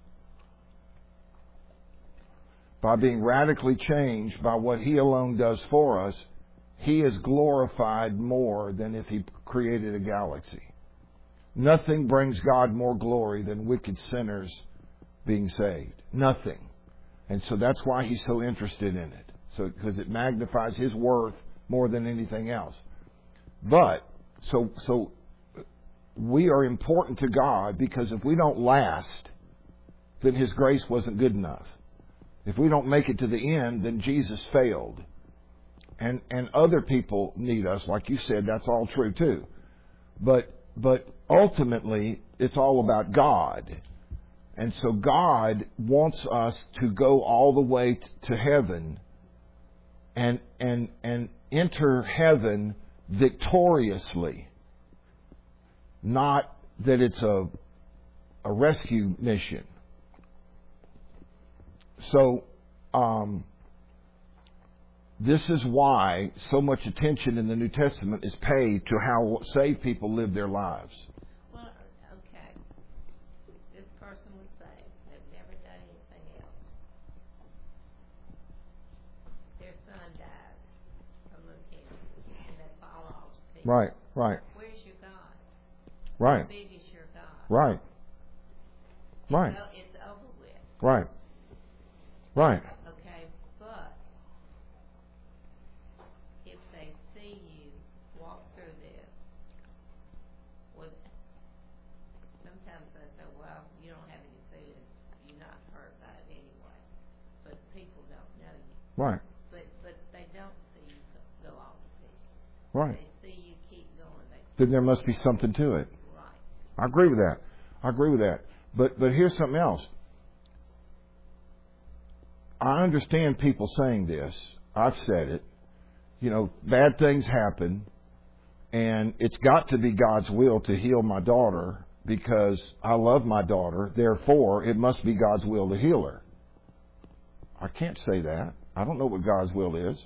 By being radically changed by what He alone does for us, He is glorified more than if He created a galaxy. Nothing brings God more glory than wicked sinners being saved. Nothing. And so that's why He's so interested in it. So, because it magnifies His worth more than anything else. But, so we are important to God, because if we don't last, then His grace wasn't good enough. If we don't make it to the end, then Jesus failed. And other people need us, like you said, that's all true too. But ultimately, it's all about God. And so God wants us to go all the way to heaven and enter heaven victoriously. Not that it's a rescue mission. So, this is why so much attention in the New Testament is paid to how saved people live their lives. Well, okay. This person was saved. They've never done anything else. Their son dies from leukemia, and they fall off to pieces. Right. Where's your God? Right. How big is your God? Right. It's over with. Right. Okay, but if they see you walk through this, sometimes they say, well, you don't have any feelings, you're not hurt by it anyway. But then there must be something to it. Right. I agree with that. But here's something else. I understand people saying this. I've said it. You know, bad things happen, and it's got to be God's will to heal my daughter because I love my daughter. Therefore, it must be God's will to heal her. I can't say that. I don't know what God's will is.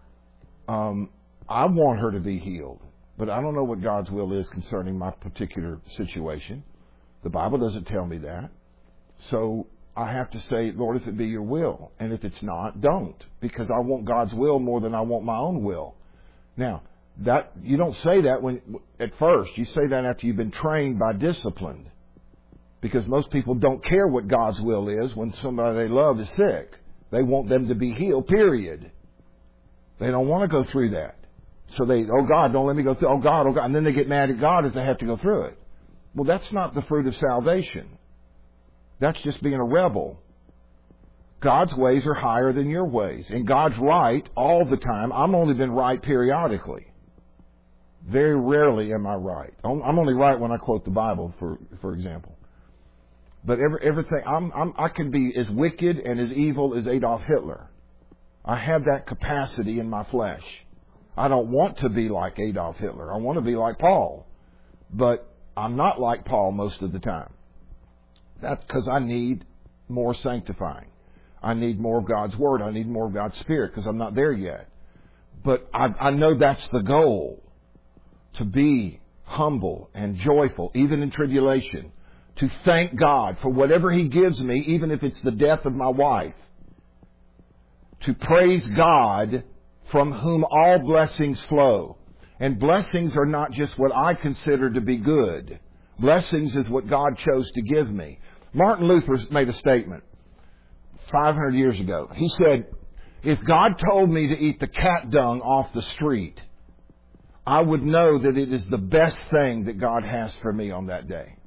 I want her to be healed, but I don't know what God's will is concerning my particular situation. The Bible doesn't tell me that. So I have to say, Lord, if it be your will. And if it's not, don't. Because I want God's will more than I want my own will. Now, that you don't say that at first. You say that after you've been trained by discipline. Because most people don't care what God's will is when somebody they love is sick. They want them to be healed, period. They don't want to go through that. So oh God, don't let me go through. Oh God. And then they get mad at God if they have to go through it. Well, that's not the fruit of salvation. That's just being a rebel. God's ways are higher than your ways. And God's right all the time. I've only been right periodically. Very rarely am I right. I'm only right when I quote the Bible, for example. But everything, I can be as wicked and as evil as Adolf Hitler. I have that capacity in my flesh. I don't want to be like Adolf Hitler. I want to be like Paul. But I'm not like Paul most of the time. That's because I need more sanctifying. I need more of God's Word. I need more of God's Spirit because I'm not there yet. But I know that's the goal. To be humble and joyful, even in tribulation. To thank God for whatever He gives me, even if it's the death of my wife. To praise God from whom all blessings flow. And blessings are not just what I consider to be good. Blessings is what God chose to give me. Martin Luther made a statement 500 years ago. He said, if God told me to eat the cat dung off the street, I would know that it is the best thing that God has for me on that day.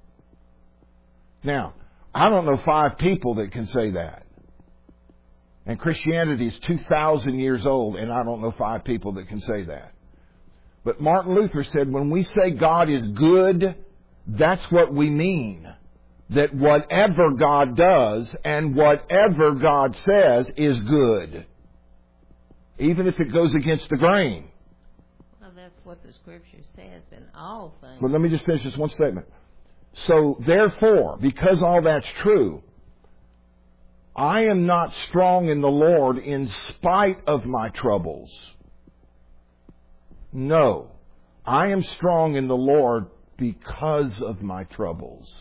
Now, I don't know 5 people that can say that. And Christianity is 2,000 years old, and I don't know 5 people that can say that. But Martin Luther said, when we say God is good, that's what we mean. That whatever God does and whatever God says is good. Even if it goes against the grain. Well, that's what the Scripture says in all things. But let me just finish this one statement. So, therefore, because all that's true, I am not strong in the Lord in spite of my troubles. No, I am strong in the Lord because of my troubles.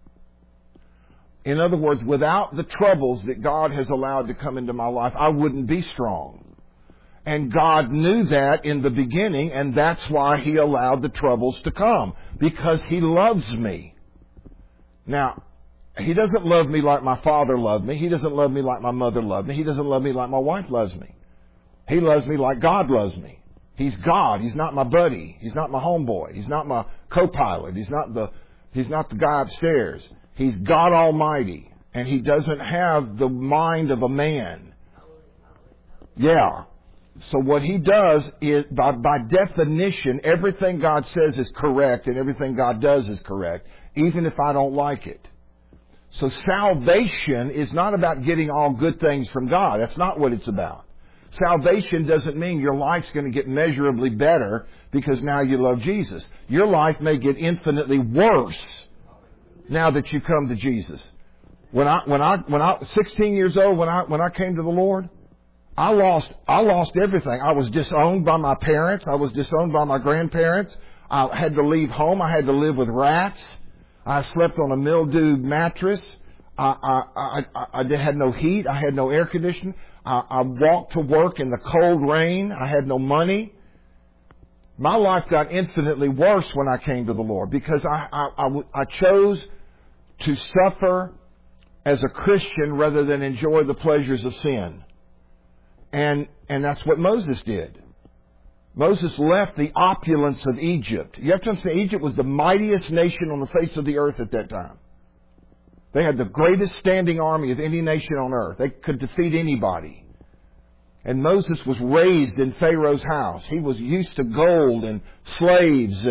In other words, without the troubles that God has allowed to come into my life, I wouldn't be strong. And God knew that in the beginning, and that's why He allowed the troubles to come. Because He loves me. Now, He doesn't love me like my father loved me. He doesn't love me like my mother loved me. He doesn't love me like my wife loves me. He loves me like God loves me. He's God. He's not my buddy. He's not my homeboy. He's not my co-pilot. He's not the guy upstairs. He's God Almighty. And He doesn't have the mind of a man. Yeah. So what He does is, by definition, everything God says is correct and everything God does is correct, even if I don't like it. So salvation is not about getting all good things from God. That's not what it's about. Salvation doesn't mean your life's going to get measurably better because now you love Jesus. Your life may get infinitely worse now that you come to Jesus. When I 16 years old, when I came to the Lord, I lost everything. I was disowned by my parents. I was disowned by my grandparents. I had to leave home. I had to live with rats. I slept on a mildewed mattress. I had no heat. I had no air conditioning. I walked to work in the cold rain. I had no money. My life got infinitely worse when I came to the Lord because I chose to suffer as a Christian rather than enjoy the pleasures of sin. And that's what Moses did. Moses left the opulence of Egypt. You have to understand, Egypt was the mightiest nation on the face of the earth at that time. They had the greatest standing army of any nation on earth. They could defeat anybody. And Moses was raised in Pharaoh's house. He was used to gold and slaves and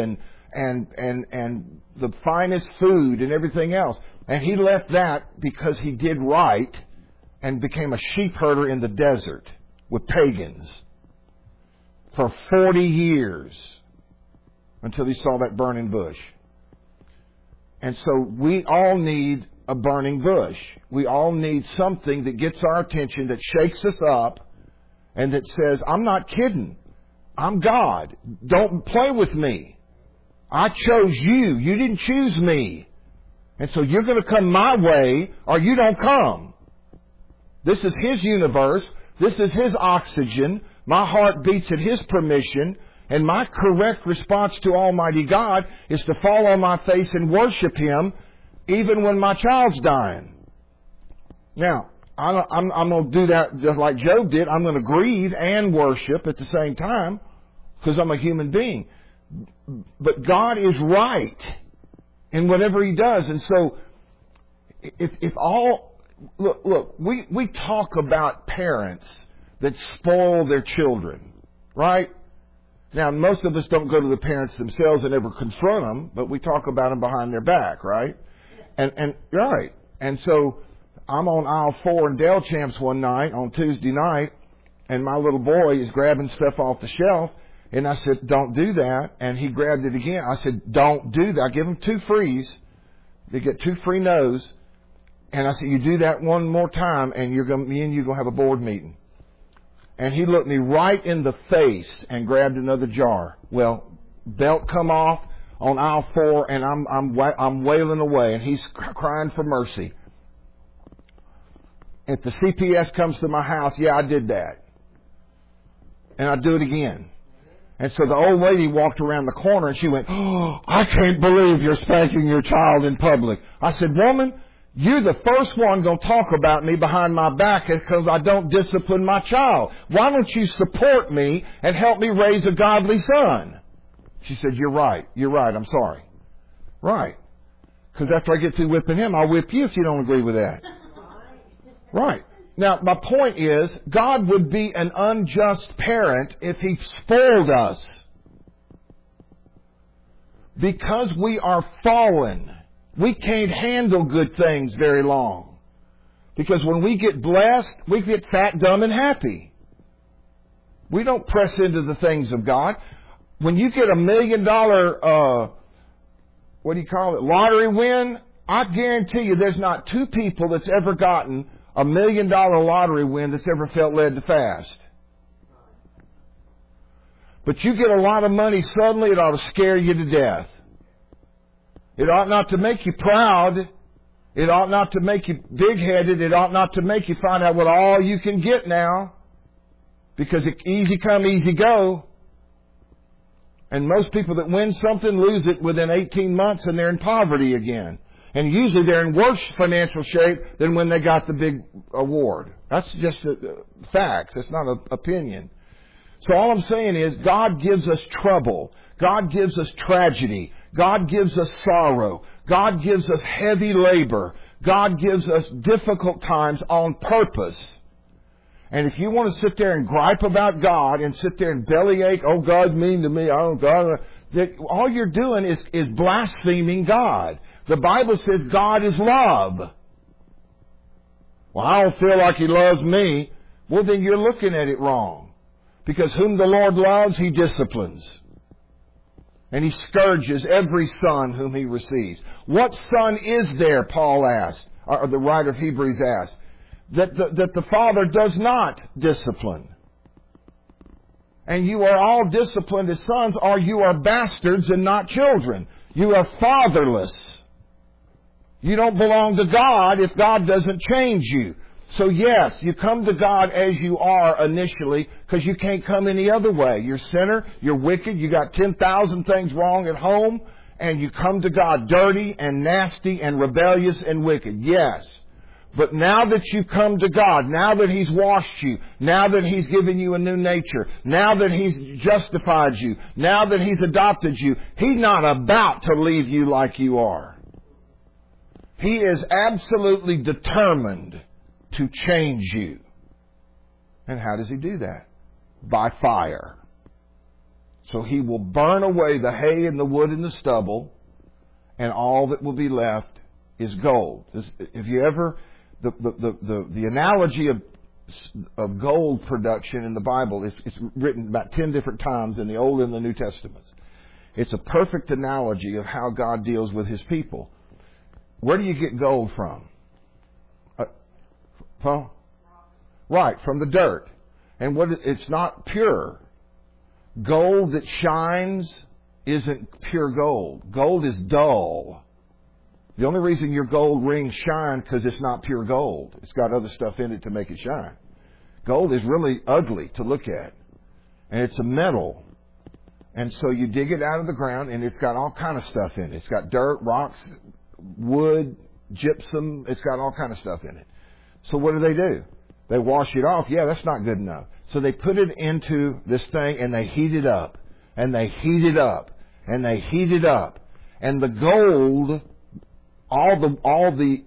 and the finest food and everything else. And he left that because he did right and became a sheep herder in the desert with pagans for 40 years until he saw that burning bush. And so we all need a burning bush. We all need something that gets our attention, that shakes us up, and that says, I'm not kidding. I'm God. Don't play with me. I chose you. You didn't choose me. And so you're going to come my way or you don't come. This is His universe. This is His oxygen. My heart beats at His permission. And my correct response to Almighty God is to fall on my face and worship Him even when my child's dying. Now, I'm going to do that just like Job did. I'm going to grieve and worship at the same time because I'm a human being. But God is right in whatever He does. And so, look, we talk about parents that spoil their children, right? Now, most of us don't go to the parents themselves and ever confront them, but we talk about them behind their back, right? And right. And so I'm on aisle 4 in Del Champs one night, on Tuesday night, and my little boy is grabbing stuff off the shelf, and I said, don't do that. And he grabbed it again. I said, don't do that. I give him 2 frees. They get 2 free no's. And I said, you do that one more time, and me and you are going to have a board meeting. And he looked me right in the face and grabbed another jar. Well, belt come off on aisle 4, and I'm wailing away, and he's crying for mercy. If the CPS comes to my house, yeah, I did that. And I do it again. And so the old lady walked around the corner and she went, oh, I can't believe you're spanking your child in public. I said, woman, you're the first one going to talk about me behind my back because I don't discipline my child. Why don't you support me and help me raise a godly son? She said, you're right. You're right. I'm sorry. Right. Because after I get through whipping him, I'll whip you if you don't agree with that. Right. Now, my point is, God would be an unjust parent if He spoiled us. Because we are fallen, we can't handle good things very long. Because when we get blessed, we get fat, dumb, and happy. We don't press into the things of God. When you get $1 million, lottery win, I guarantee you there's not 2 people that's ever gotten $1 million lottery win that's ever felt led to fast. But you get a lot of money suddenly, it ought to scare you to death. It ought not to make you proud. It ought not to make you big-headed. It ought not to make you find out what all you can get now. Because it's easy come, easy go. And most people that win something lose it within 18 months and they're in poverty again. And usually they're in worse financial shape than when they got the big award. That's just facts. That's not an opinion. So all I'm saying is God gives us trouble. God gives us tragedy. God gives us sorrow. God gives us heavy labor. God gives us difficult times on purpose. And if you want to sit there and gripe about God and sit there and bellyache, oh, God's mean to me, I don't God, that all you're doing is blaspheming God. The Bible says God is love. Well, I don't feel like He loves me. Well, then you're looking at it wrong. Because whom the Lord loves, He disciplines. And He scourges every son whom He receives. What son is there, Paul asked, or the writer of Hebrews asked, that the Father does not discipline? And you are all disciplined as sons, or you are bastards and not children. You are fatherless. You don't belong to God if God doesn't change you. So yes, you come to God as you are initially because you can't come any other way. You're a sinner, you're wicked, you got 10,000 things wrong at home, and you come to God dirty and nasty and rebellious and wicked. Yes. But now that you come to God, now that He's washed you, now that He's given you a new nature, now that He's justified you, now that He's adopted you, He's not about to leave you like you are. He is absolutely determined to change you. And how does He do that? By fire. So He will burn away the hay and the wood and the stubble, and all that will be left is gold. If you ever, the analogy of gold production in the Bible, it's written about 10 different times in the Old and the New Testaments. It's a perfect analogy of how God deals with His people. Where do you get gold from? Right, from the dirt. And it's not pure. Gold that shines isn't pure gold. Gold is dull. The only reason your gold rings shine because it's not pure gold. It's got other stuff in it to make it shine. Gold is really ugly to look at. And it's a metal. And so you dig it out of the ground and it's got all kind of stuff in it. It's got dirt, rocks, wood, gypsum. It's got all kind of stuff in it. So what do? They wash it off. Yeah, that's not good enough. So they put it into this thing and they heat it up. And they heat it up. And they heat it up. And the gold, all the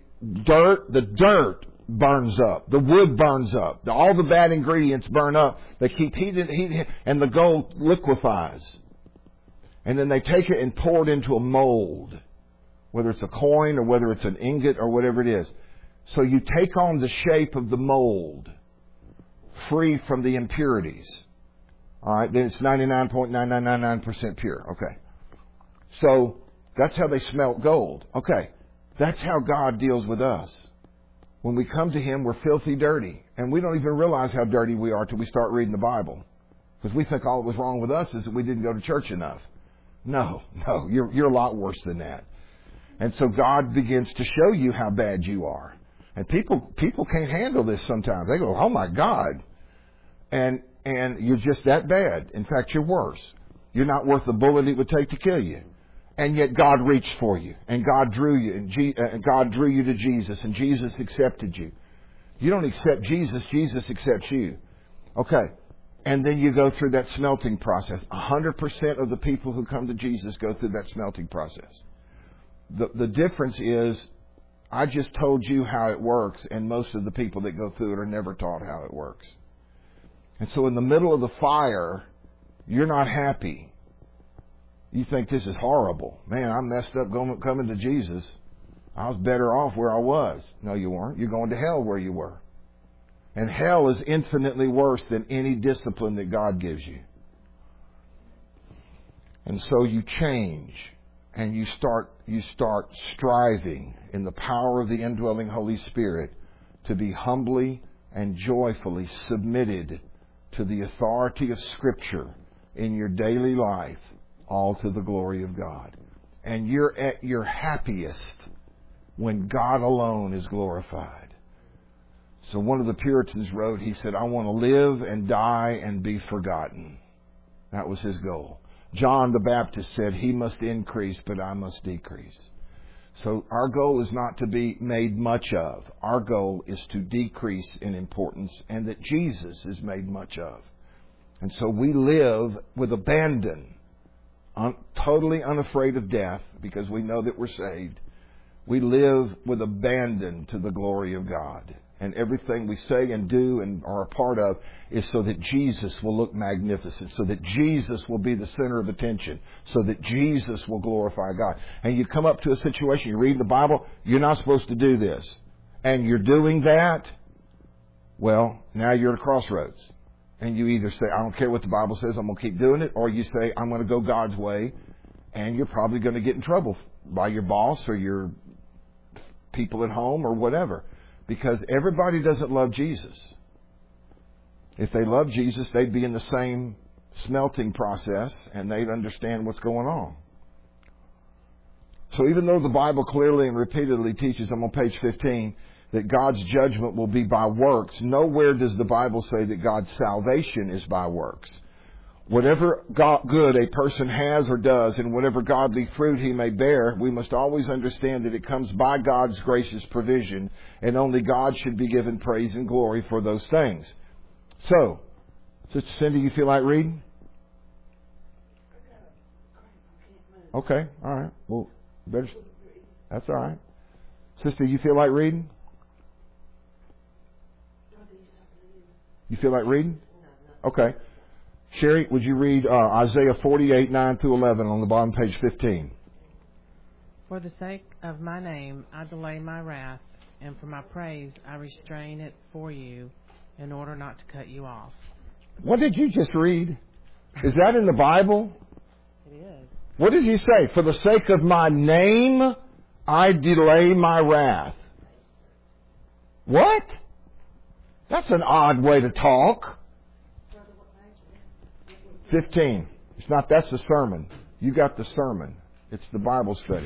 dirt burns up. The wood burns up. All the bad ingredients burn up. They keep heating, and the gold liquefies. And then they take it and pour it into a mold. Whether it's a coin or whether it's an ingot or whatever it is. So you take on the shape of the mold, free from the impurities. All right, then it's 99.9999% pure. Okay. So that's how they smelt gold. Okay. That's how God deals with us. When we come to Him, we're filthy dirty. And we don't even realize how dirty we are till we start reading the Bible. Because we think all that was wrong with us is that we didn't go to church enough. No, you're a lot worse than that. And so God begins to show you how bad you are. And people can't handle this sometimes. They go, oh my God. And you're just that bad. In fact, you're worse. You're not worth the bullet it would take to kill you. And yet God reached for you. And God drew you. And God drew you to Jesus. And Jesus accepted you. You don't accept Jesus. Jesus accepts you. Okay. And then you go through that smelting process. 100% of the people who come to Jesus go through that smelting process. The difference is, I just told you how it works, and most of the people that go through it are never taught how it works. And so in the middle of the fire, you're not happy. You think this is horrible. Man, I messed up coming to Jesus. I was better off where I was. No, you weren't. You're going to hell where you were. And hell is infinitely worse than any discipline that God gives you. And so you change. And you start striving in the power of the indwelling Holy Spirit to be humbly and joyfully submitted to the authority of Scripture in your daily life, all to the glory of God. And you're at your happiest when God alone is glorified. So one of the Puritans wrote, he said, I want to live and die and be forgotten. That was his goal. John the Baptist said, He must increase, but I must decrease. So our goal is not to be made much of. Our goal is to decrease in importance and that Jesus is made much of. And so we live with abandon, totally unafraid of death because we know that we're saved. We live with abandon to the glory of God. And everything we say and do and are a part of is so that Jesus will look magnificent, so that Jesus will be the center of attention, so that Jesus will glorify God. And you come up to a situation, you read the Bible, you're not supposed to do this. And you're doing that, well, now you're at a crossroads. And you either say, I don't care what the Bible says, I'm going to keep doing it, or you say, I'm going to go God's way, and you're probably going to get in trouble by your boss or your people at home or whatever. Because everybody doesn't love Jesus. If they love Jesus, they'd be in the same smelting process and they'd understand what's going on. So even though the Bible clearly and repeatedly teaches, I'm on page 15, that God's judgment will be by works, nowhere does the Bible say that God's salvation is by works. Whatever good a person has or does and whatever godly fruit he may bear, we must always understand that it comes by God's gracious provision, and only God should be given praise and glory for those things. So, Sister Cindy, you feel like reading? Okay, all right. Well, better. That's all right. Sister, you feel like reading? You feel like reading? Okay. Sherry, would you read Isaiah 48, 9 through 11 on the bottom, page 15? For the sake of my name, I delay my wrath, and for my praise, I restrain it for you in order not to cut you off. What did you just read? Is that in the Bible? It is. What does he say? For the sake of my name, I delay my wrath. What? That's an odd way to talk. 15. It's not, that's the sermon. You got the sermon. It's the Bible study.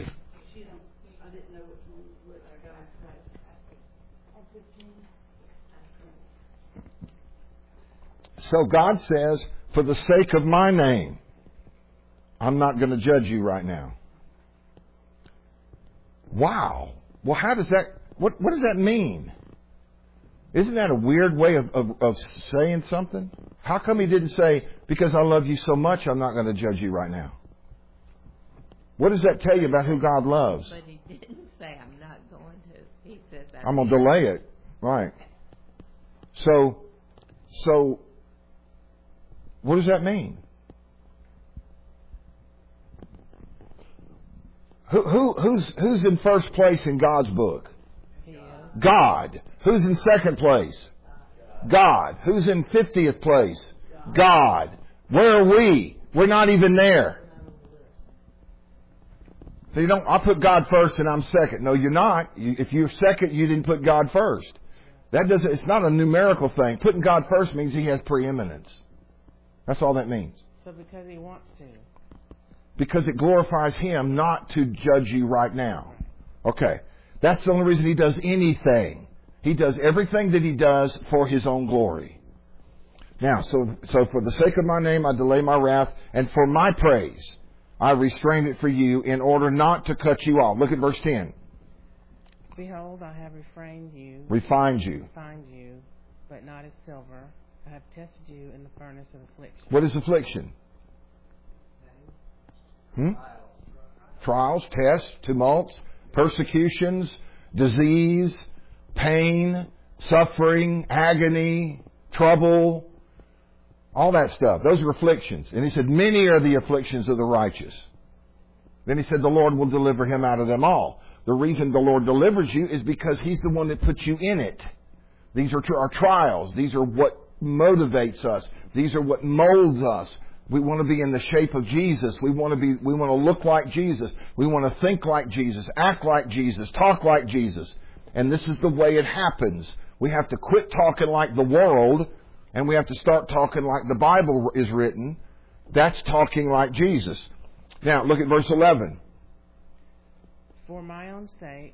So God says, for the sake of my name, I'm not going to judge you right now. Wow. Well, how does that, what does that mean? Isn't that a weird way of saying something? How come he didn't say, because I love you so much, I'm not going to judge you right now? What does that tell you about who God loves? But he didn't say, I'm not going to. He says, I'm going to delay it. Right. So, what does that mean? Who's in first place in God's book? God. Who's in second place? God. Who's in 50th place? God. Where are we? We're not even there. So you don't, I put God first and I'm second. No, you're not. If you're second, you didn't put God first. It's not a numerical thing. Putting God first means He has preeminence. That's all that means. So because He wants to. Because it glorifies Him not to judge you right now. Okay. That's the only reason He does anything. He does everything that He does for His own glory. Now, so for the sake of my name, I delay my wrath, and for my praise, I restrain it for you in order not to cut you off. Look at verse 10. Behold, I have refined you, but not as silver. I have tested you in the furnace of affliction. What is affliction? Trials, tests, tumults, persecutions, disease, pain, suffering, agony, trouble, all that stuff. Those are afflictions. And he said, many are the afflictions of the righteous. Then he said, the Lord will deliver him out of them all. The reason the Lord delivers you is because He's the one that puts you in it. These are our trials. These are what motivates us. These are what molds us. We want to be in the shape of Jesus. We want to look like Jesus. We want to think like Jesus, act like Jesus, talk like Jesus. And this is the way it happens. We have to quit talking like the world, and we have to start talking like the Bible is written. That's talking like Jesus. Now, look at verse 11. For my own sake,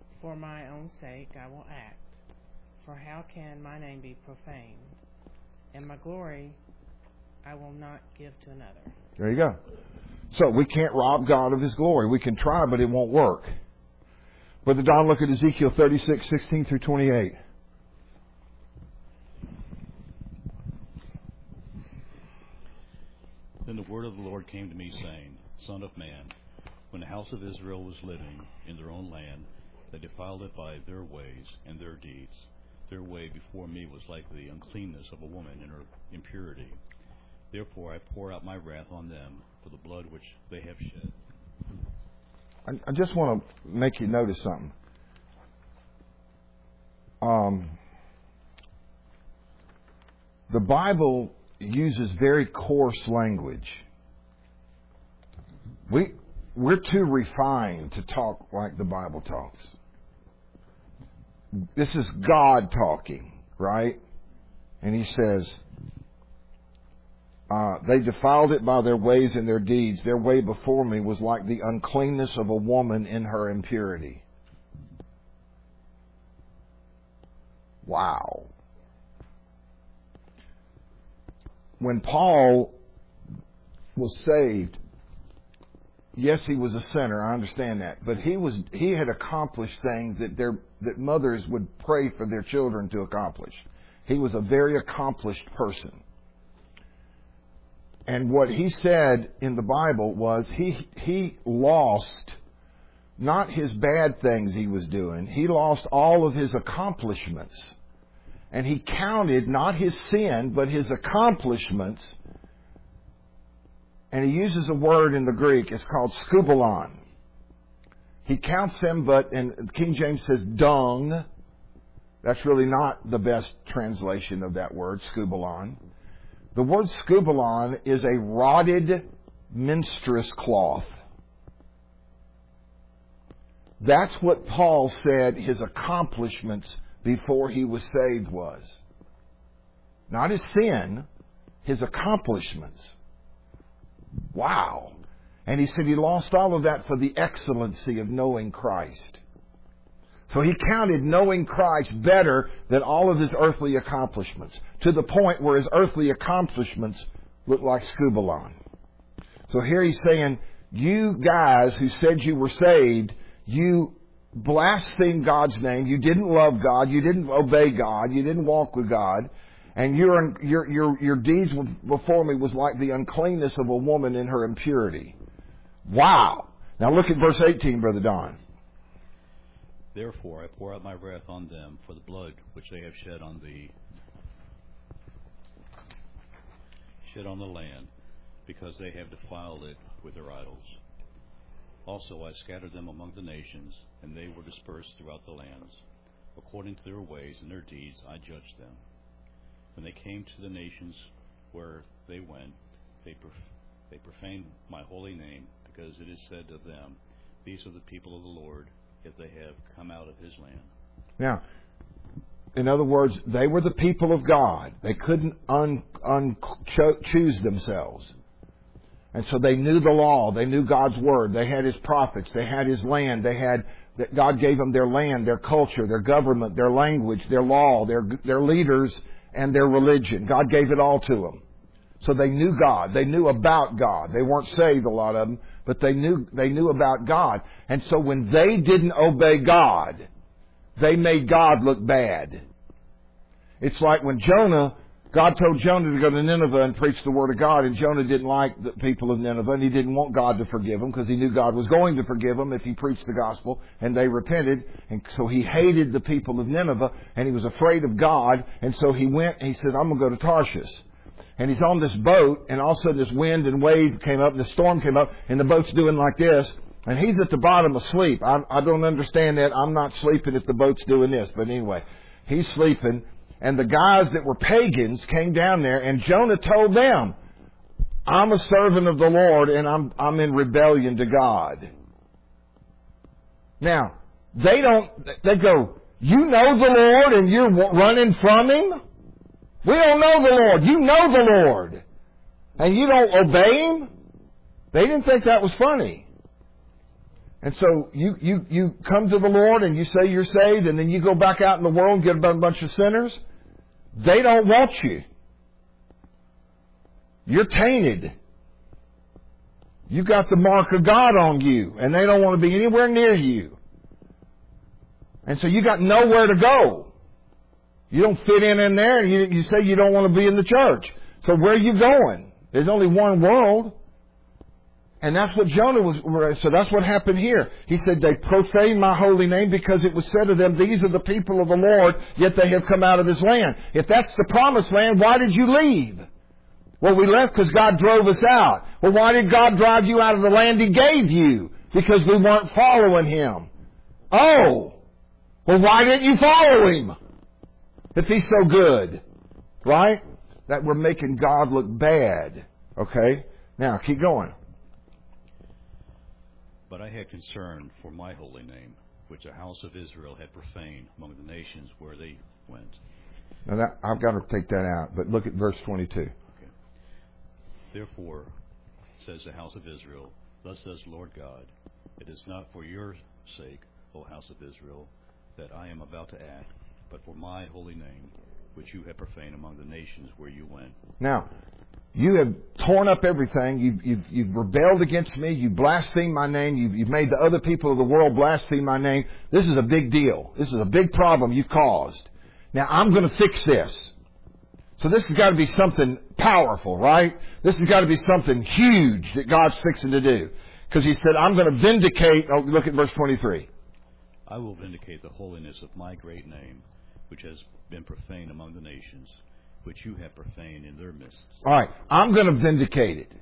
I will act. For how can my name be profaned? And my glory I will not give to another. There you go. So we can't rob God of His glory. We can try, but it won't work. Brother Don, look at Ezekiel 36, 16 through 28. Then the word of the Lord came to me, saying, Son of man, when the house of Israel was living in their own land, they defiled it by their ways and their deeds. Their way before me was like the uncleanness of a woman in her impurity. Therefore I pour out my wrath on them for the blood which they have shed. I just want to make you notice something. The Bible uses very coarse language. We're too refined to talk like the Bible talks. This is God talking, right? And He says, they defiled it by their ways and their deeds. Their way before me was like the uncleanness of a woman in her impurity. Wow. When Paul was saved, yes, he was a sinner. I understand that, but he had accomplished things that mothers would pray for their children to accomplish. He was a very accomplished person. And what he said in the Bible was he lost not his bad things he was doing. He lost all of his accomplishments. And he counted not his sin, but his accomplishments And he uses a word in the Greek. It's called skubalon. He counts them, but in King James says dung. That's really not the best translation of that word, skubalon. The word skubalon is a rotted menstruous cloth. That's what Paul said his accomplishments before he was saved was. Not his sin, his accomplishments. Wow. And he said he lost all of that for the excellency of knowing Christ. So he counted knowing Christ better than all of his earthly accomplishments, to the point where his earthly accomplishments look like skubalon. So here he's saying, you guys who said you were saved, you blasphemed God's name, you didn't love God, you didn't obey God, you didn't walk with God, and your deeds before me was like the uncleanness of a woman in her impurity. Wow. Now look at verse 18, Brother Don. Therefore I pour out my wrath on them for the blood which they have shed on the land, because they have defiled it with their idols. Also I scattered them among the nations, and they were dispersed throughout the lands. According to their ways and their deeds I judged them. When they came to the nations where they went, they profaned my holy name, because it is said of them, these are the people of the Lord, if they have come out of his land. Now, in other words, they were the people of God. They couldn't choose themselves. And so they knew the law. They knew God's word. They had his prophets. They had his land. God gave them their land, their culture, their government, their language, their law, their leaders, and their religion. God gave it all to them. So they knew God. They knew about God. They weren't saved, a lot of them, but they knew about God. And so when they didn't obey God, they made God look bad. It's like when God told Jonah to go to Nineveh and preach the word of God, and Jonah didn't like the people of Nineveh, and he didn't want God to forgive them because he knew God was going to forgive them if he preached the gospel, and they repented. And so he hated the people of Nineveh, and he was afraid of God, and so he went and he said, I'm going to go to Tarshish. And he's on this boat, and all of a sudden this wind and wave came up, and the storm came up, and the boat's doing like this, and he's at the bottom asleep. I don't understand that. I'm not sleeping if the boat's doing this. But anyway, he's sleeping, and the guys that were pagans came down there, and Jonah told them, I'm a servant of the Lord, and I'm in rebellion to God. Now, they go, you know the Lord, and you're running from him? We don't know the Lord. You know the Lord. And you don't obey him? They didn't think that was funny. And so you come to the Lord and you say you're saved, and then you go back out in the world and get a bunch of sinners. They don't want you. You're tainted. You've got the mark of God on you, and they don't want to be anywhere near you. And so you got nowhere to go. You don't fit in there, and you say you don't want to be in the church. So where are you going? There's only one world. And that's what Jonah was. So that's what happened here. He said, they profaned my holy name because it was said of them, these are the people of the Lord, yet they have come out of his land. If that's the promised land, why did you leave? Well, we left because God drove us out. Well, why did God drive you out of the land he gave you? Because we weren't following him. Oh! Well, why didn't you follow him? If he's so good. Right? That we're making God look bad. Okay? Now, keep going. But I had concern for my holy name, which the house of Israel had profaned among the nations where they went. Now, I've got to take that out, but look at verse 22. Okay. Therefore, says the house of Israel, thus says the Lord God, it is not for your sake, O house of Israel, that I am about to act, but for my holy name, which you have profaned among the nations where you went. Now, you have torn up everything. You've rebelled against me. You blasphemed my name. You've made the other people of the world blaspheme my name. This is a big deal. This is a big problem you've caused. Now, I'm going to fix this. So this has got to be something powerful, right? This has got to be something huge that God's fixing to do. Because he said, I'm going to vindicate. Oh, look at verse 23. I will vindicate the holiness of my great name, which has been profaned among the nations, which you have profaned in their midst. All right. I'm going to vindicate it. Mm-hmm.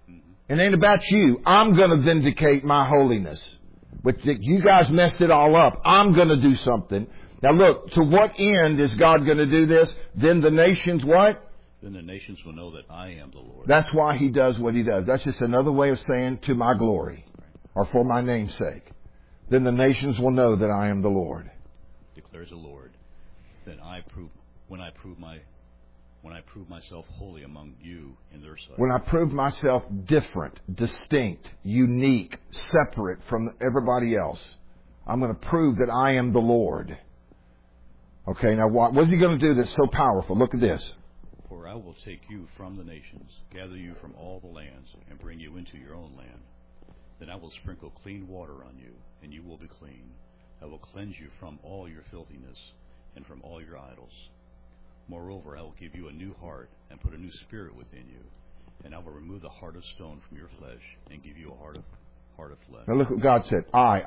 It ain't about you. I'm going to vindicate my holiness. But you guys messed it all up. I'm going to do something. Now look, to what end is God going to do this? Then the nations what? Then the nations will know that I am the Lord. That's why He does what He does. That's just another way of saying to my glory, or for my name's sake. Then the nations will know that I am the Lord. Declares the Lord. Then when I prove myself holy among you in their sight. When I prove myself different, distinct, unique, separate from everybody else, I'm going to prove that I am the Lord. Okay, now what is He going to do that's so powerful? Look at this. For I will take you from the nations, gather you from all the lands, and bring you into your own land. Then I will sprinkle clean water on you, and you will be clean. I will cleanse you from all your filthiness and from all your idols. Moreover, I will give you a new heart and put a new spirit within you, and I will remove the heart of stone from your flesh and give you a heart of flesh. Now look what God said. I.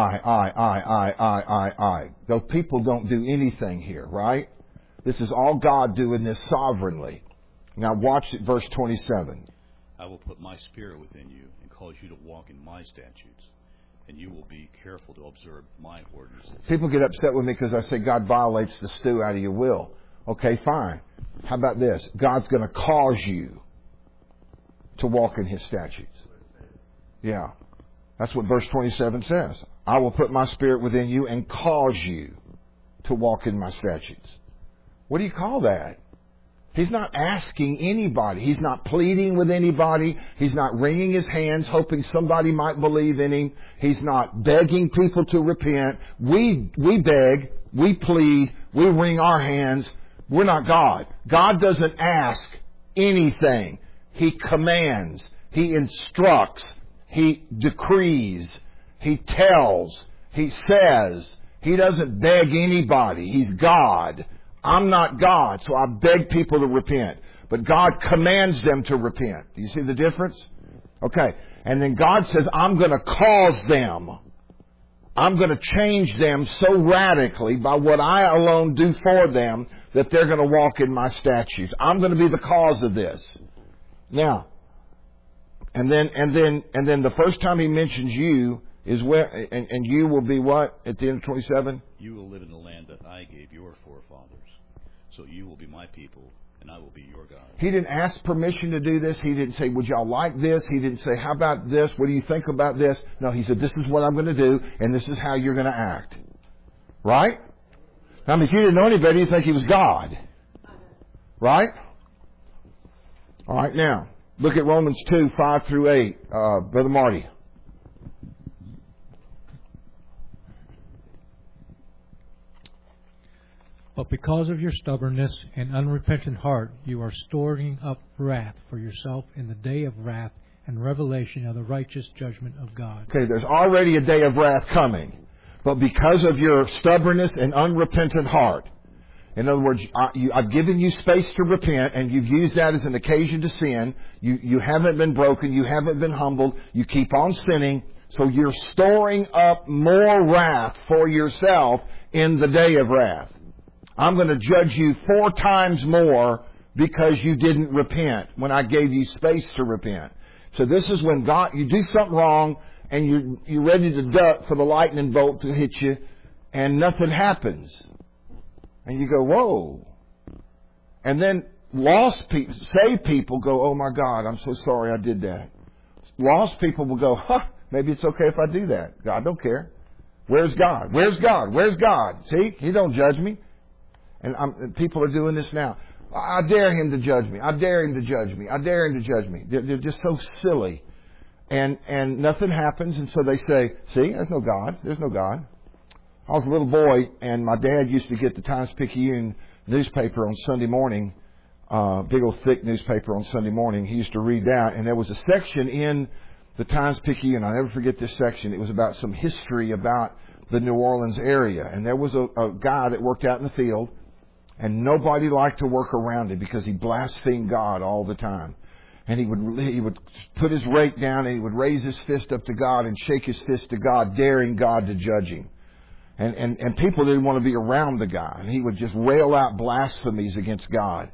Those people don't do anything here, right? This is all God doing this sovereignly. Now watch it, verse 27. I will put my spirit within you and cause you to walk in my statutes, and you will be careful to observe my ordinances. People get upset with me because I say God violates the stew out of your will. Okay, fine. How about this? God's going to cause you to walk in His statutes. Yeah. That's what verse 27 says. I will put my spirit within you and cause you to walk in my statutes. What do you call that? He's not asking anybody. He's not pleading with anybody. He's not wringing His hands hoping somebody might believe in Him. He's not begging people to repent. We beg, we plead, we wring our hands. We're not God. God doesn't ask anything. He commands. He instructs. He decrees. He tells. He says. He doesn't beg anybody. He's God. I'm not God, so I beg people to repent. But God commands them to repent. Do you see the difference? Okay. And then God says, I'm going to cause them. I'm going to change them so radically by what I alone do for them that they're going to walk in my statutes. I'm going to be the cause of this. Now, and then the first time He mentions you is where, and you will be what at the end of 27? You will live in the land that I gave your forefathers. So you will be my people, and I will be your God. He didn't ask permission to do this. He didn't say, would y'all like this? He didn't say, how about this? What do you think about this? No, He said, this is what I'm going to do, and this is how you're going to act. Right? I mean, if you didn't know any better, you'd think He was God. Right? All right, now, look at Romans 2, 5 through 8. Brother Marty. But because of your stubbornness and unrepentant heart, you are storing up wrath for yourself in the day of wrath and revelation of the righteous judgment of God. Okay, there's already a day of wrath coming. But because of your stubbornness and unrepentant heart, in other words, I've given you space to repent, and you've used that as an occasion to sin. You haven't been broken. You haven't been humbled. You keep on sinning. So you're storing up more wrath for yourself in the day of wrath. I'm going to judge you 4 times more because you didn't repent when I gave you space to repent. So this is when God, you do something wrong and you're ready to duck for the lightning bolt to hit you, and nothing happens. And you go, whoa. And then lost people, saved people go, oh my God, I'm so sorry I did that. Lost people will go, maybe it's okay if I do that. God don't care. Where's God? Where's God? Where's God? See, He don't judge me. And people are doing this now. I dare Him to judge me. I dare Him to judge me. I dare Him to judge me. They're just so silly. And nothing happens. And so they say, see, there's no God. There's no God. I was a little boy, and my dad used to get the Times-Picayune newspaper on Sunday morning, big old thick newspaper on Sunday morning. He used to read that, and there was a section in the Times-Picayune. I'll never forget this section. It was about some history about the New Orleans area. And there was a guy that worked out in the field, and nobody liked to work around him because he blasphemed God all the time. And he would put his rake down, and he would raise his fist up to God and shake his fist to God, daring God to judge him. And people didn't want to be around the guy. And he would just wail out blasphemies against God.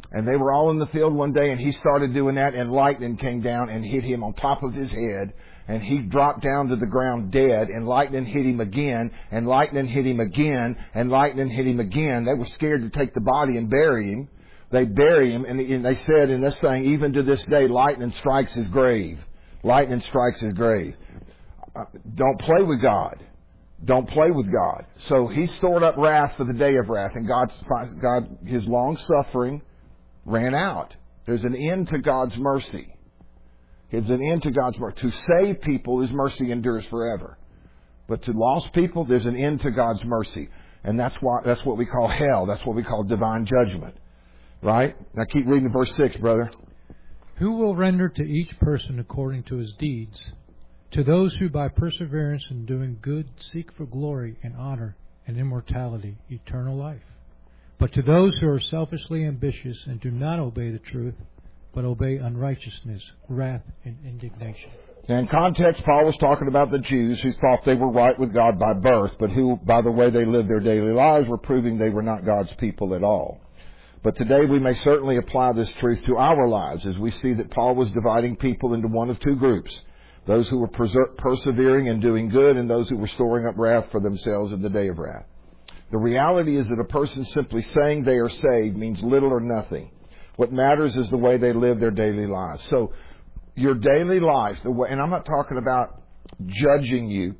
And they were all in the field one day, and he started doing that, and lightning came down and hit him on top of his head, and he dropped down to the ground dead, and lightning hit him again, and lightning hit him again, and lightning hit him again. They were scared to take the body and bury him. They bury him, and they said in this thing, even to this day, lightning strikes his grave. Lightning strikes his grave. Don't play with God. Don't play with God. So he stored up wrath for the day of wrath, and God, his long suffering ran out. There's an end to God's mercy. There's an end to God's mercy. To save people, His mercy endures forever. But to lost people, there's an end to God's mercy. And that's what we call hell. That's what we call divine judgment. Right? Now keep reading verse 6, brother. Who will render to each person according to his deeds? To those who by perseverance in doing good seek for glory and honor and immortality, eternal life. But to those who are selfishly ambitious and do not obey the truth, but obey unrighteousness, wrath, and indignation. Now in context, Paul was talking about the Jews who thought they were right with God by birth, but who, by the way they lived their daily lives, were proving they were not God's people at all. But today we may certainly apply this truth to our lives, as we see that Paul was dividing people into one of two groups: those who were persevering and doing good, and those who were storing up wrath for themselves in the day of wrath. The reality is that a person simply saying they are saved means little or nothing. What matters is the way they live their daily lives. So your daily life, and I'm not talking about judging you.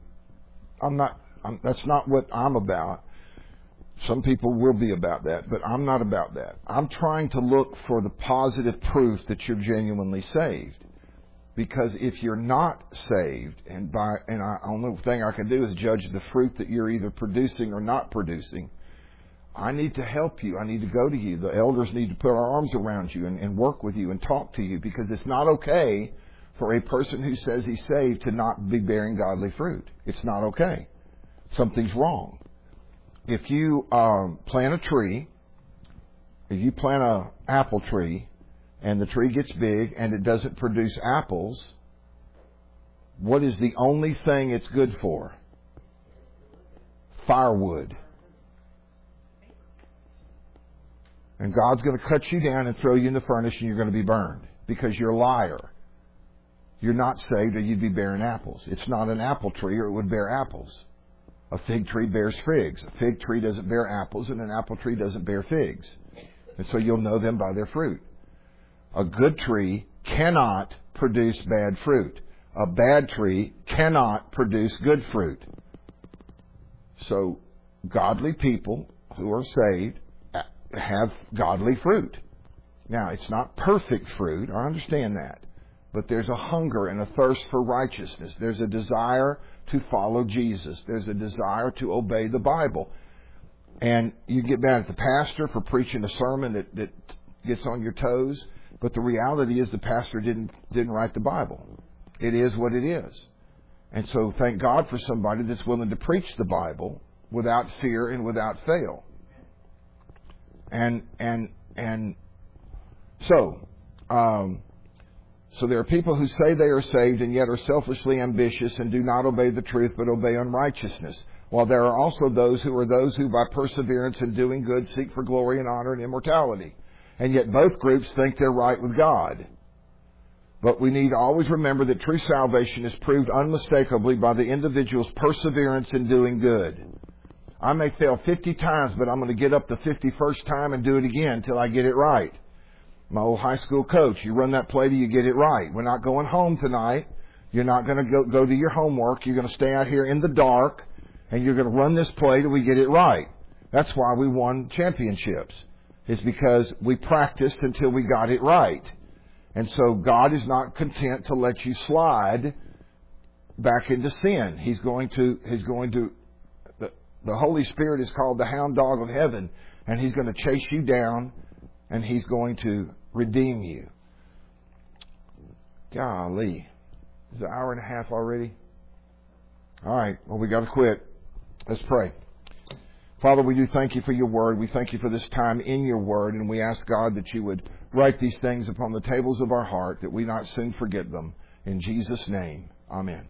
That's not what I'm about. Some people will be about that, but I'm not about that. I'm trying to look for the positive proof that you're genuinely saved. Because if you're not saved, and the only thing I can do is judge the fruit that you're either producing or not producing, I need to help you. I need to go to you. The elders need to put our arms around you and work with you and talk to you, because it's not okay for a person who says he's saved to not be bearing godly fruit. It's not okay. Something's wrong. If you plant a tree, if you plant an apple tree, and the tree gets big and it doesn't produce apples, what is the only thing it's good for? Firewood. And God's going to cut you down and throw you in the furnace, and you're going to be burned because you're a liar. You're not saved, or you'd be bearing apples. It's not an apple tree, or it would bear apples. A fig tree bears figs. A fig tree doesn't bear apples, and an apple tree doesn't bear figs. And so you'll know them by their fruit. A good tree cannot produce bad fruit. A bad tree cannot produce good fruit. So godly people who are saved have godly fruit. Now, it's not perfect fruit. I understand that. But there's a hunger and a thirst for righteousness. There's a desire to follow Jesus. There's a desire to obey the Bible. And you get mad at the pastor for preaching a sermon that gets on your toes. But the reality is the pastor didn't write the Bible. It is what it is. And so thank God for somebody that's willing to preach the Bible without fear and without fail. So there are people who say they are saved and yet are selfishly ambitious and do not obey the truth but obey unrighteousness. While there are also those who by perseverance in doing good seek for glory and honor and immortality. And yet both groups think they're right with God. But we need to always remember that true salvation is proved unmistakably by the individual's perseverance in doing good. I may fail 50 times, but I'm going to get up the 51st time and do it again until I get it right. My old high school coach, you run that play till you get it right. We're not going home tonight. You're not going to go do your homework. You're going to stay out here in the dark, and you're going to run this play till we get it right. That's why we won championships. It's because we practiced until we got it right. And so God is not content to let you slide back into sin. He's going to, the Holy Spirit is called the hound dog of heaven, and He's going to chase you down, and He's going to redeem you. Golly. Is it an hour and a half already? All right. Well, we got to quit. Let's pray. Father, we do thank You for Your Word. We thank You for this time in Your Word, and we ask, God, that You would write these things upon the tables of our heart, that we not soon forget them. In Jesus' name, amen.